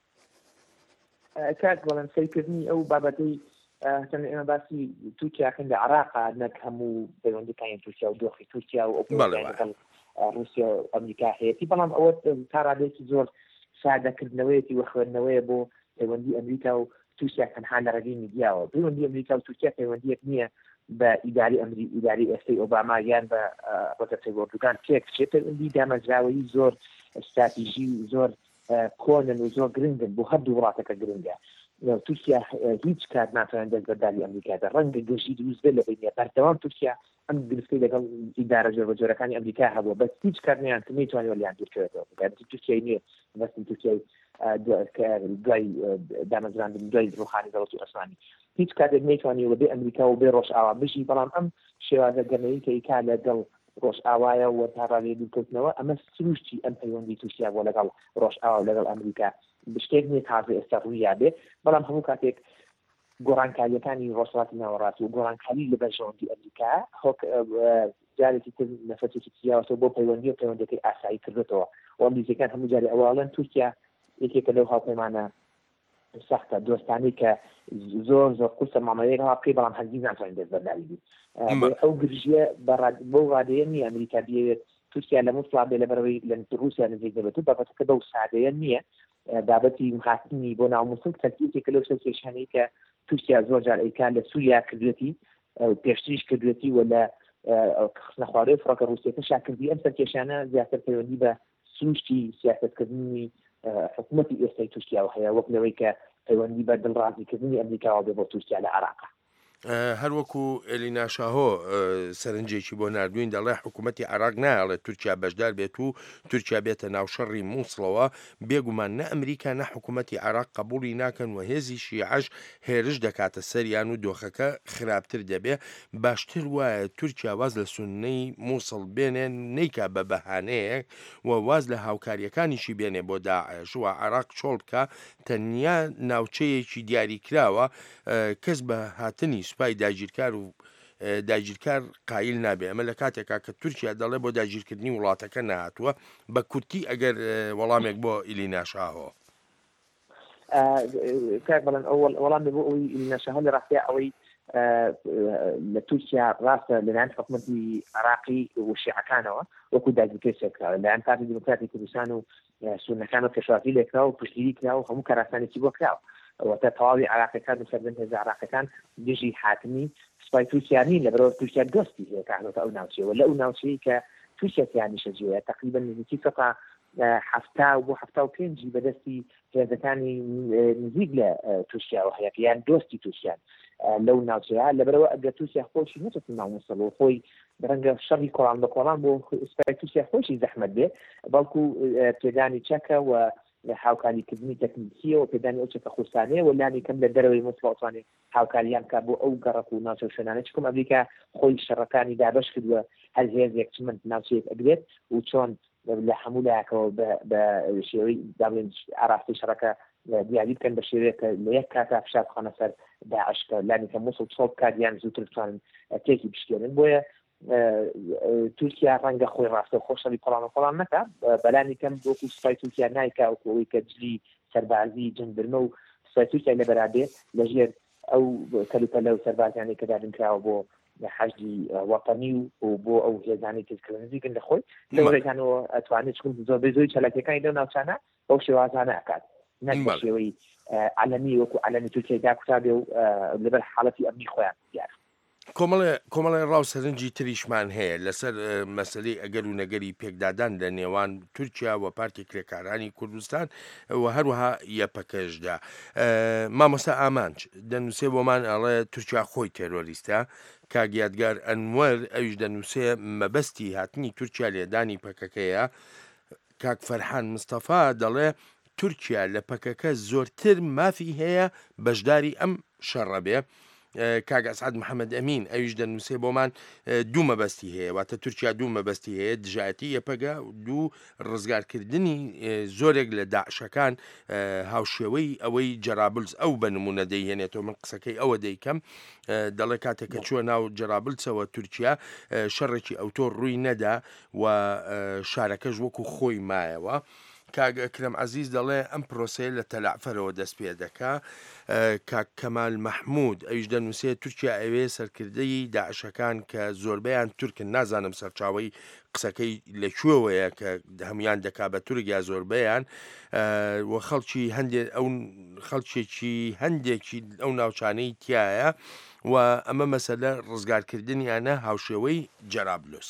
کاک بەڵام سەیرکردنی ئەو بابەتەی تەنها ئێمە باسی تورکیاکەن لە عراقا نەک هەموو پەیوەندیەکانی تورکیا و دۆخی تورکیا و لەگەڵ رووسیا و ئەمریکا هەیەی بەڵام ئەوە تا ڕادێکی زۆر سادەکردنەوەیەتی و خوێندنەوەیە بۆ پەیوەندی ئەمریکا و تورکیا تەنها لە ڕێگەی میدیاوە پەیوەندی ئەمریکا و تورکیا پەیوەندیەک نییە بە ئیداری ئەمری ئیداری ئێستای ئۆباما یان بە ڕۆتە پێگۆردەکان پێک چێت ئەندی دامەزراوەی زۆر استراتیژی و زۆر کۆنن و زۆر گرنگن بۆ هەردوو وڵاتەکە گرنگە تورکیا هیچ کات ناتوانێت دەست بەرداری ئەمریکادا ڕەنگە گەشتی دروست بێت لە بینە بەردەوام تورکیا ئەم گرفتەی لەگەڵ ئیدارە جۆرە جۆرەکانی ئەمریکا هەبووە بەس هیچ کات نیان نەیتوانێت وەلیان دوورکەوێتەوە بکات تورکیای نییە بەستی تورکیای دوای دامەزراندن دوای ڕوحانی دەوڵەتی عوسمانی هیچ کاتێک نەیتوانێت وە بێ ئەمریکا و بێ ڕۆژ ئاوا بژی بەڵام ئەم شێوازە گەرمەیی کە ئیکا لەگەڵ ڕۆژ ئاوایە و تاڕاوی دوورکەوتنەوە ئەمە سروشتی ئەم پەیوەندی تورکیا بۆ لەگەڵ ڕۆژ ئاوا و لەگەڵ ئەمریکا شتێک نیە تازە ئێستا ڕوویا بێ بەڵام هەموو کاتێک گۆڕانکاریەکانی ڕۆژهەڵاتی ناوەڕاست و گۆڕانکاری لە بەرژەوەندی ئەمریکا جارێکی تر نەفەتێکی تیاوەتەوە بۆ پەیوەندی و پەیوەندەکەی ئاسایی کردێتەوە و ئەمریکەکان هەموو جارێ ئەوواڵەن تورکیا یەکێکە لەو هاوپەیمانە سەختە دۆستانی کە زۆر زۆر قورسە مامەیەکەوە بکەی بەڵام هەرگیز ناتوانین دەست بەرداری بی ئەو گرژیە بۆ ڕادەیە نییە ئەمریکا بێت تورکیا لە موسڵا بێ لەبەرەوەی لە رووسیا نزیک دەبێت و بابەتەکە بەو سادەیە نییە بابەتی مخاتنی بۆ ناو مووسڵ تەرکیبێکە لەو سەر کێشانەی کە تورکیا زۆر جار ئەیکا لە سووریا کردوێتی پێشتریش کردوێتی و لە نەخوارەوەی فڕۆکە ڕووسیەکە شاکردی ئەم سەرکێشانە زیاتر پەیوەندی بە سروشتی سیاسەتکردنی حکوومەتی ئێستای تورکیا هەیە وەک لەوەی کە پەیوەندی بە دڵڕازیکردنی ئەمریکاوە بێ بۆ تورکیا لە عێراق هەروەکو ئێلینا شاهۆ سەرنجێکی بۆ نردوین دەڵێ حکوومەتی عێراق نایڵێت تورکیا بەشدار بێت و تورکیا بێتە ناوشەڕی مووسڵەوە بێگومان نە ئەمریکا نە حکوومەتی عێراق قبولی ناکەن و هێزی شیعەش هێرش دەکاتە سەریان و دۆخەکە خراپتر دەبێ باشتر وایە تورکیا واز لە سونەی مووسڵ بێنێن نیکا بە بەهانەیەک و واز لە هاوکاریەکانیشی بێنێ بۆ داعش و عێراق چۆڵ بکە تەنیا ناوچەیەکی دیاری کراوە کەس بە هاتنی سوپای داگیرکار و داگیرکار قایل نابێ ئەمە لە کاتێکا کە تورکیا دەڵێ بۆ داگیرکردنی وڵاتەکە نهاتووە بە کورتی ئەگەر وەڵامێک بۆ ئیلینا شاهۆ کاک بەڵێن وەڵامی بۆ ئەوی ئیلینا شاهۆ لە ڕاستیە ئەوەی لە تورکیا ڕاستە لەلایەن حکوومەتی عێراقی و شیعەکانەوە وەکو داگیرکاری سێکراوە لەلایەن پارتی دیموکراتی کوردستان و سونەکان و پێشواتی لێکراوە و پشتگیری کراوە و هەموو کاراسانێکی بۆ کراوە وەتە تەواوی عێراقیەکان و سەردەم هێزە عێراقیەکان دژی حاتمی سوپای تورکیانی لەبەرەوە تورکیا دۆستی هەیەکانەوە ئەو ناوچەیەوە لە ئەو ناوچەیە کە تورکیایانیشە جێوەیە تقریبا نزیکی سەتا هەفتا و بۆ هەفتا و پێنجی بەدەستی هێزەکانی نزیک لە تورکیاوە هەیە یان دۆستی تورکیان لەو ناوچەیە لەبەرەوە ئەگەر تورکیا خۆشی نەچێت ناو مووسڵ خۆی ڕەنگە شەڕی کۆڵان بە کۆڵان بۆ سوپای تورکیا خۆشی زەحمەت بێ بەڵکو پێدانی چەکە و هاوکاریکردنی تەکنیکیە و پێدانی ئەو چەکە خۆستانەیە و لانی کەم لە دەرەوەی مووسڵ هاوکاریان کا بۆ ئەو گەڕک و ناوچە شوێنانە چکم ئەمریکا خۆی شەڕەکانی دابەش کردووە هەر هێزێک چمن ناوچەیەک ئەگرێت و چۆن لە هەموو لایەکەوە بە شێوەی داڵێن ئاراستی شەڕەکە دیاری بکەن بە شێوەیەکە لە یەک کاتا فشار بخەنە سەر داعشکە لانی کە مووسڵ چۆڵ کاریان زووتر بتوانن تێکی بشکێنن بۆیە تورکیا ڕەنگە خۆی ڕاستە خۆشەڵی کۆڵان و کۆڵان نەکا بەلانی کەم بۆکو سوپای تورکیا نایکا وەکەوەی کە جلی سەربازی جنبرمە و سوپای تورکیا لە بەرابێ لەژێر ئەو کەلوپەلە و سەربازیانەی کە دادنکراوە بۆ حەجی وەتەنی و بۆ ئەو هێزانی تێزکردن نزیکن لە خۆی لەو ڕێگانەوە ئەتوانێت چکم زۆر بێزۆی چەلاکیەکانی لەو ناوچانە بەو شێوازانە ئەکات نەک بە شێوەی عەلەمی وەکو عەلەمی تورکیای داکوتا بێ و لەبەر حاڵەتی ئەمنی خۆیان دیار کۆمەڵی ڕاو سەرنجی تریشمان هەیە لەسەر مەسلەی ئەگەر و نەگەری پێکدادان لە نێوان تورکیا و پارتی کرێکارانی کوردستان و هەروەها یەپەکەشدا مامۆستا ئامانج دەنووسێ بۆمان ئەڵێ تورکیا خۆی تێرۆریستە کاگیادگار ئەنوەر ئەویش دەنووسێ مەبەستی هاتنی تورکیا لێدانی پەکەکەیە کاک فەرحان مستەفا دەڵێ تورکیا لە پەکەکە زۆرتر مافی هەیە بەشداری ئەم شەڕە بێ کاک ئەسعەد محەممەد ئەمین ئەویش دەنووسێ بۆمان دوو مەبەستی هەیە واتە تورکیا دوو مەبەستی هەیە دژایەتی یەپەگە دوو ڕزگارکردنی زۆرێک لە داعشەکان هاوشێوەی ئەوەی جەرابلز ئەو بە نمونە دەیهێنێتەوە من قسەکەی ئەوە دەیکەم دەڵێ کاتێککە چووە ناو جەرابلزەوە تورکیا شەڕێکی ئەوتۆ ڕووی نەدا و شارەکەش وەکو خۆی مایەوە کاگەکرم عزیز دەڵێ ئەم پرۆسەیە لە تەلعفەرەوە دەست پێ دەکا کاک کەمال مەحموود ئەویش دەنووسێت تورکیا ئەوێ سەرکردەی داعشەکان کە زۆربەیان تورکن نازانم سەرچاوی قسەکەی لەکوێوەیە کە هەمویان دەکا بە تورک یا زۆربەیان و خەڵکی هەندێک ئەو خەڵکێکی هەندێکی ئەو ناوچانەی تایە و ئەمە مەسەلە ڕزگارکردنیانە هاوشێوەی جەرابلوس.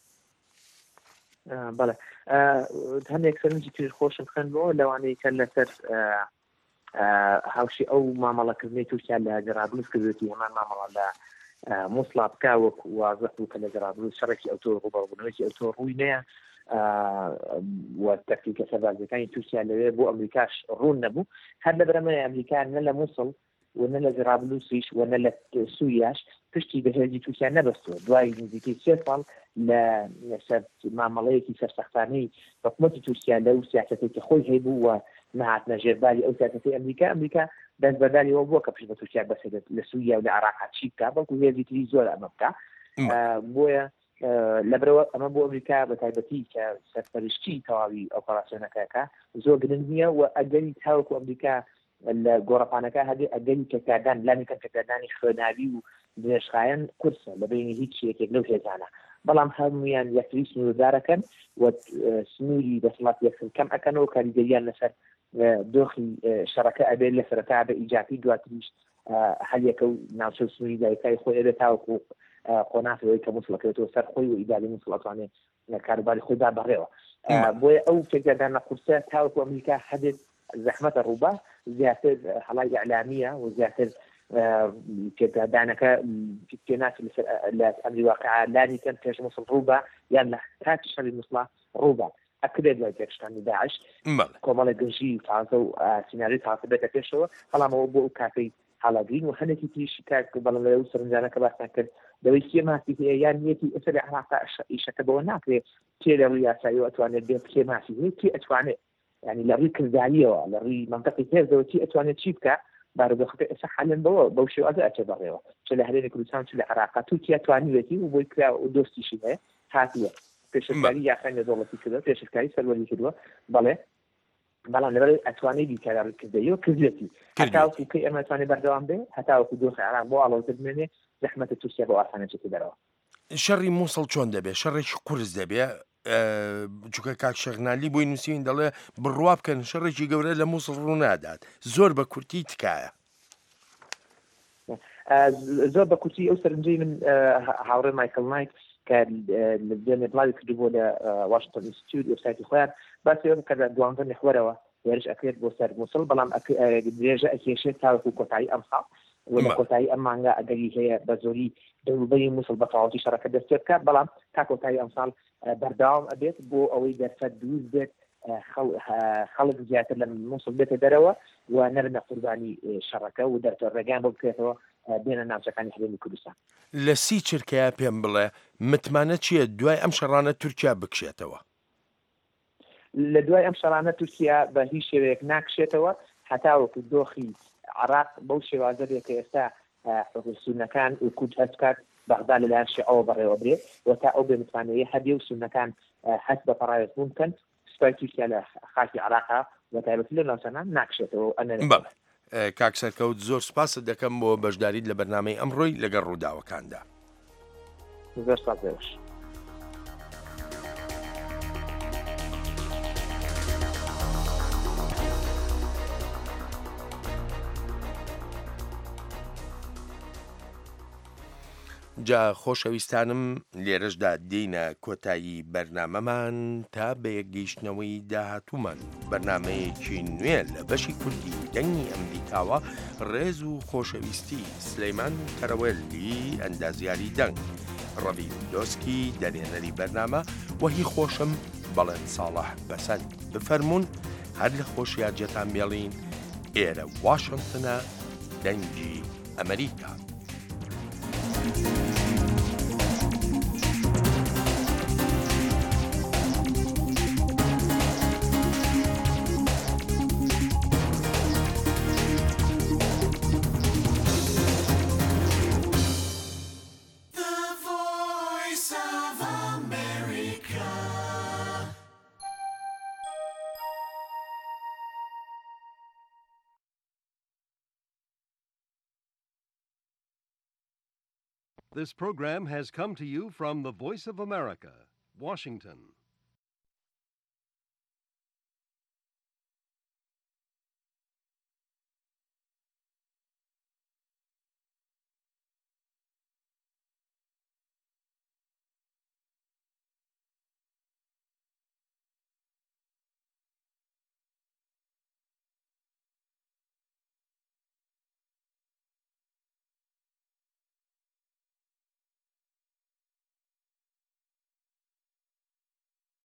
بەڵێ هەندێک سەرنجی تر خۆشم خوێندبەوە لەوانەیە کە لەسەر هاوشی ئەو مامەڵەکردنی تورکیا لە جەرابلوس کردوێتی هەمان مامەڵە لە مووسڵا بکا وەکو وازەح بوو کە لە جەرابلوس شەڕێکی ئەوتۆ ڕووبەڕبوونەوەیکی ئەوتۆ ڕووی نییە و تەکتیکە سەربازەکانی تورکیا لەوێ بۆ ئەمریکاش ڕوون نەبوو هەر لە بەرەمەی ئەمریکا نە لە مووسڵ وەنە لە جەرابلوسیش وەنە لە سووریاش پشتی بەهێزی تورکیا نەبەستووە دوای نزیکەی سێ ساڵ لە سەر مامەڵەیەکی سەرسەختانەی حکومەتی تورکیا لەو سیاسەتێکی خۆی هەیبوو و نەهاتنە ژێرباری ئەو سیاسەتەی ئەمریکا ئەمریکا دەست بەداریەوە بووە کە پشت بە تورکیا بەسێت لە سووریا و لە عێراق چی بکە بەڵکو هێزی تری زۆر ئەمە بکە بۆیە لەبرەوە ئەمە بۆ ئەمریکا بە تایبەتی کە سەرپەرشتی تەواوی ئۆپەراسیۆنەکەکە زۆر گرنگ نییە و ئەگەری تاوەکو ئەمریکا لە گۆڕەپانەکە هەبێ ئەگەری کەکادان لانیکە کەکادانی خوێناوی و درێژخایەن کورسە لە بینی هیچ شتێک لەو هێزانە بەڵام هەمویان یەکتری سنووردارەکەن و سنووری دەسەڵات یەکسەر کەم ئەکەنەوە کاریگەریان لەسەر دۆخی شەڕەکە ئەبێت لە سەرەتا بە ئیجابی دواتریش هەلیەکە و ناوچە سنووری دایکای خۆی ئەبێت تاوەکو قۆنافەوەی کە مووسڵەکەوێتەوە سەر خۆی و ئیداری مووسڵ ئەتوانێت کاروباری خۆی دابەڕێەوە بۆیە ئەو کێکدان قورسە تاوەکو ئەمریکا هەبێت زەحمەتە ڕووبە زیاتر هەڵای ئەعلامیە و زیاتر کێکدانەکە پێناچ لە ئەمری واقعا لانی کەم پێش مووسڵ ڕووبە یان لە کاتی شەڕی مووسڵا ڕووبە ئەکرێت لای تێکشتانی داعش کۆمەڵی گەنجی تازە و سیناری تازە بێتە پێشەوە بەڵامەوە بۆ ئەو کاتەی هەڵاگرین و هەندێکی تریشی کار بەڵام لەو سەرنجانەکە باسان کرد دەوەی کێ ماسی هەیە یان نیەتی ئەسەر عێراق ئیشەکە بەوە ناکرێت کێ لە ڕووی یاساییەوە ئەتوانێت بێت کێ ماسی هەیە کێ ئەتوانێت یعنی لە ڕووی کرداریەوە لە ڕووی منطقی هێزەوە چی ئەتوانێت چی بکە بارودۆخەکە ئێستا حەلن بەوە بەو شێوازە ئەچێ بەڕێوە چ لە هەرێمی کوردستان چ لە عێراق تورکیا توانیوێتی و بۆی کرا و دۆستیشی هەیە هاتیوە پێشکاری یاخەنە دەوڵەتی کردووە پێشکاری سەروەری کردووە بەڵێ بەڵام لەبەر ئەتوانێت بیکارکردەوە کردێتی هەتاوەکو کەی ئەمە ئەتوانێت بەردەوام بێ هەتاوەکو دۆخی عێراق بۆ ئاڵۆزر بمێنێ زەحمەتە تورکیا بۆ ئاسانەچێتی دەرەوە شەڕی مووسڵ چۆن دەبێت شەڕێکی قورس دەبێت چونکە کاک شەغنالی بۆی نووسین دەڵێ بڕوا بکەن شەڕێکی گەورە لە مووسڵ ڕوو نادات زۆر بە کورتی تکایە زۆر بە کورتی ئەو سەرنجەی من هاوڕێ مایکل نایت کە لە دوێنێ بڵاوی کردبوو لە واشنگتن ئینستیتیوت وێبسایتی خۆیان باسی ئەوە کە لە دوانزە نەخوەرەوە وێرش ئەکرێت بۆ سەر مووسڵ بەڵام درێژە ئەکێشێت تاوەکو کۆتایی ئەم ساڵ و لە کۆتایی ئەم مانگا ئەگەری هەیە بە زۆری دەوروبەری مووسڵ بە تەواوەتی شەڕەکە دەست پێ بکات بەڵام تا کۆتایی ئەم ساڵ بەردەوام ئەبێت بۆ ئەوەی دەرفەت دروست بێت خەڵک زیاتر لە مووسڵ بێتە دەرەوە و نەبنە قوربانی شەڕەکە و دەرتۆ ڕێگان بۆ بکرێتەوە بێنە ناوچەکانی هەرێمی کوردستان لە سی چرکەیە پێم بڵێ متمانە چییە دوای ئەم شەڕانە تورکیا بکشێتەوە لە دوای ئەم شەڕانە تورکیا بە هیچ شێوەیەک ناکشێتەوە هەتاوەکو دۆخی عێراق بەو شێوازە بێت کە ئێستا سونەکان و کورد هەست بکات بەغدا لەلایەن شیعەوە بەڕێوە برێت و تا ئەو بێمتوانەیە هەبێ و سونەکان هەست بە پەڕاوێت بکەن سوپای تورکیا لە خاکی عێراقا و تایبەتی لە ناوچانان ناکشێتەوە ئەنە کاک سەرکەوت زۆر سپاس دەکەم بۆ بەشداریت لە بەرنامەی ئەمڕۆی لەگەڵ ڕووداوەکاندا زۆر سپاس دەوەش جا خۆشەویستانم لێرەشدا دێینە کۆتایی بەرنامەمان تا بە یەکگەیشتنەوەی داهاتوومان بەرنمەیەکی نوێ لە بەشی کوردی دەنگی ئەمریکاوە ڕێز و خۆشەویستی سلەیمان تەرەوەلی ئەندازیاری دەنگ ڕەوی دۆسکی دەرێنەری بەرنامە وەهی خۆشم بەڵێن ساڵح بەسەند بفەرمونون هەر لە خۆشیاجەتان بێڵین ئێرە واشنگتنە دەنگی ئەمریکا. This program has come to you from the Voice of America, Washington.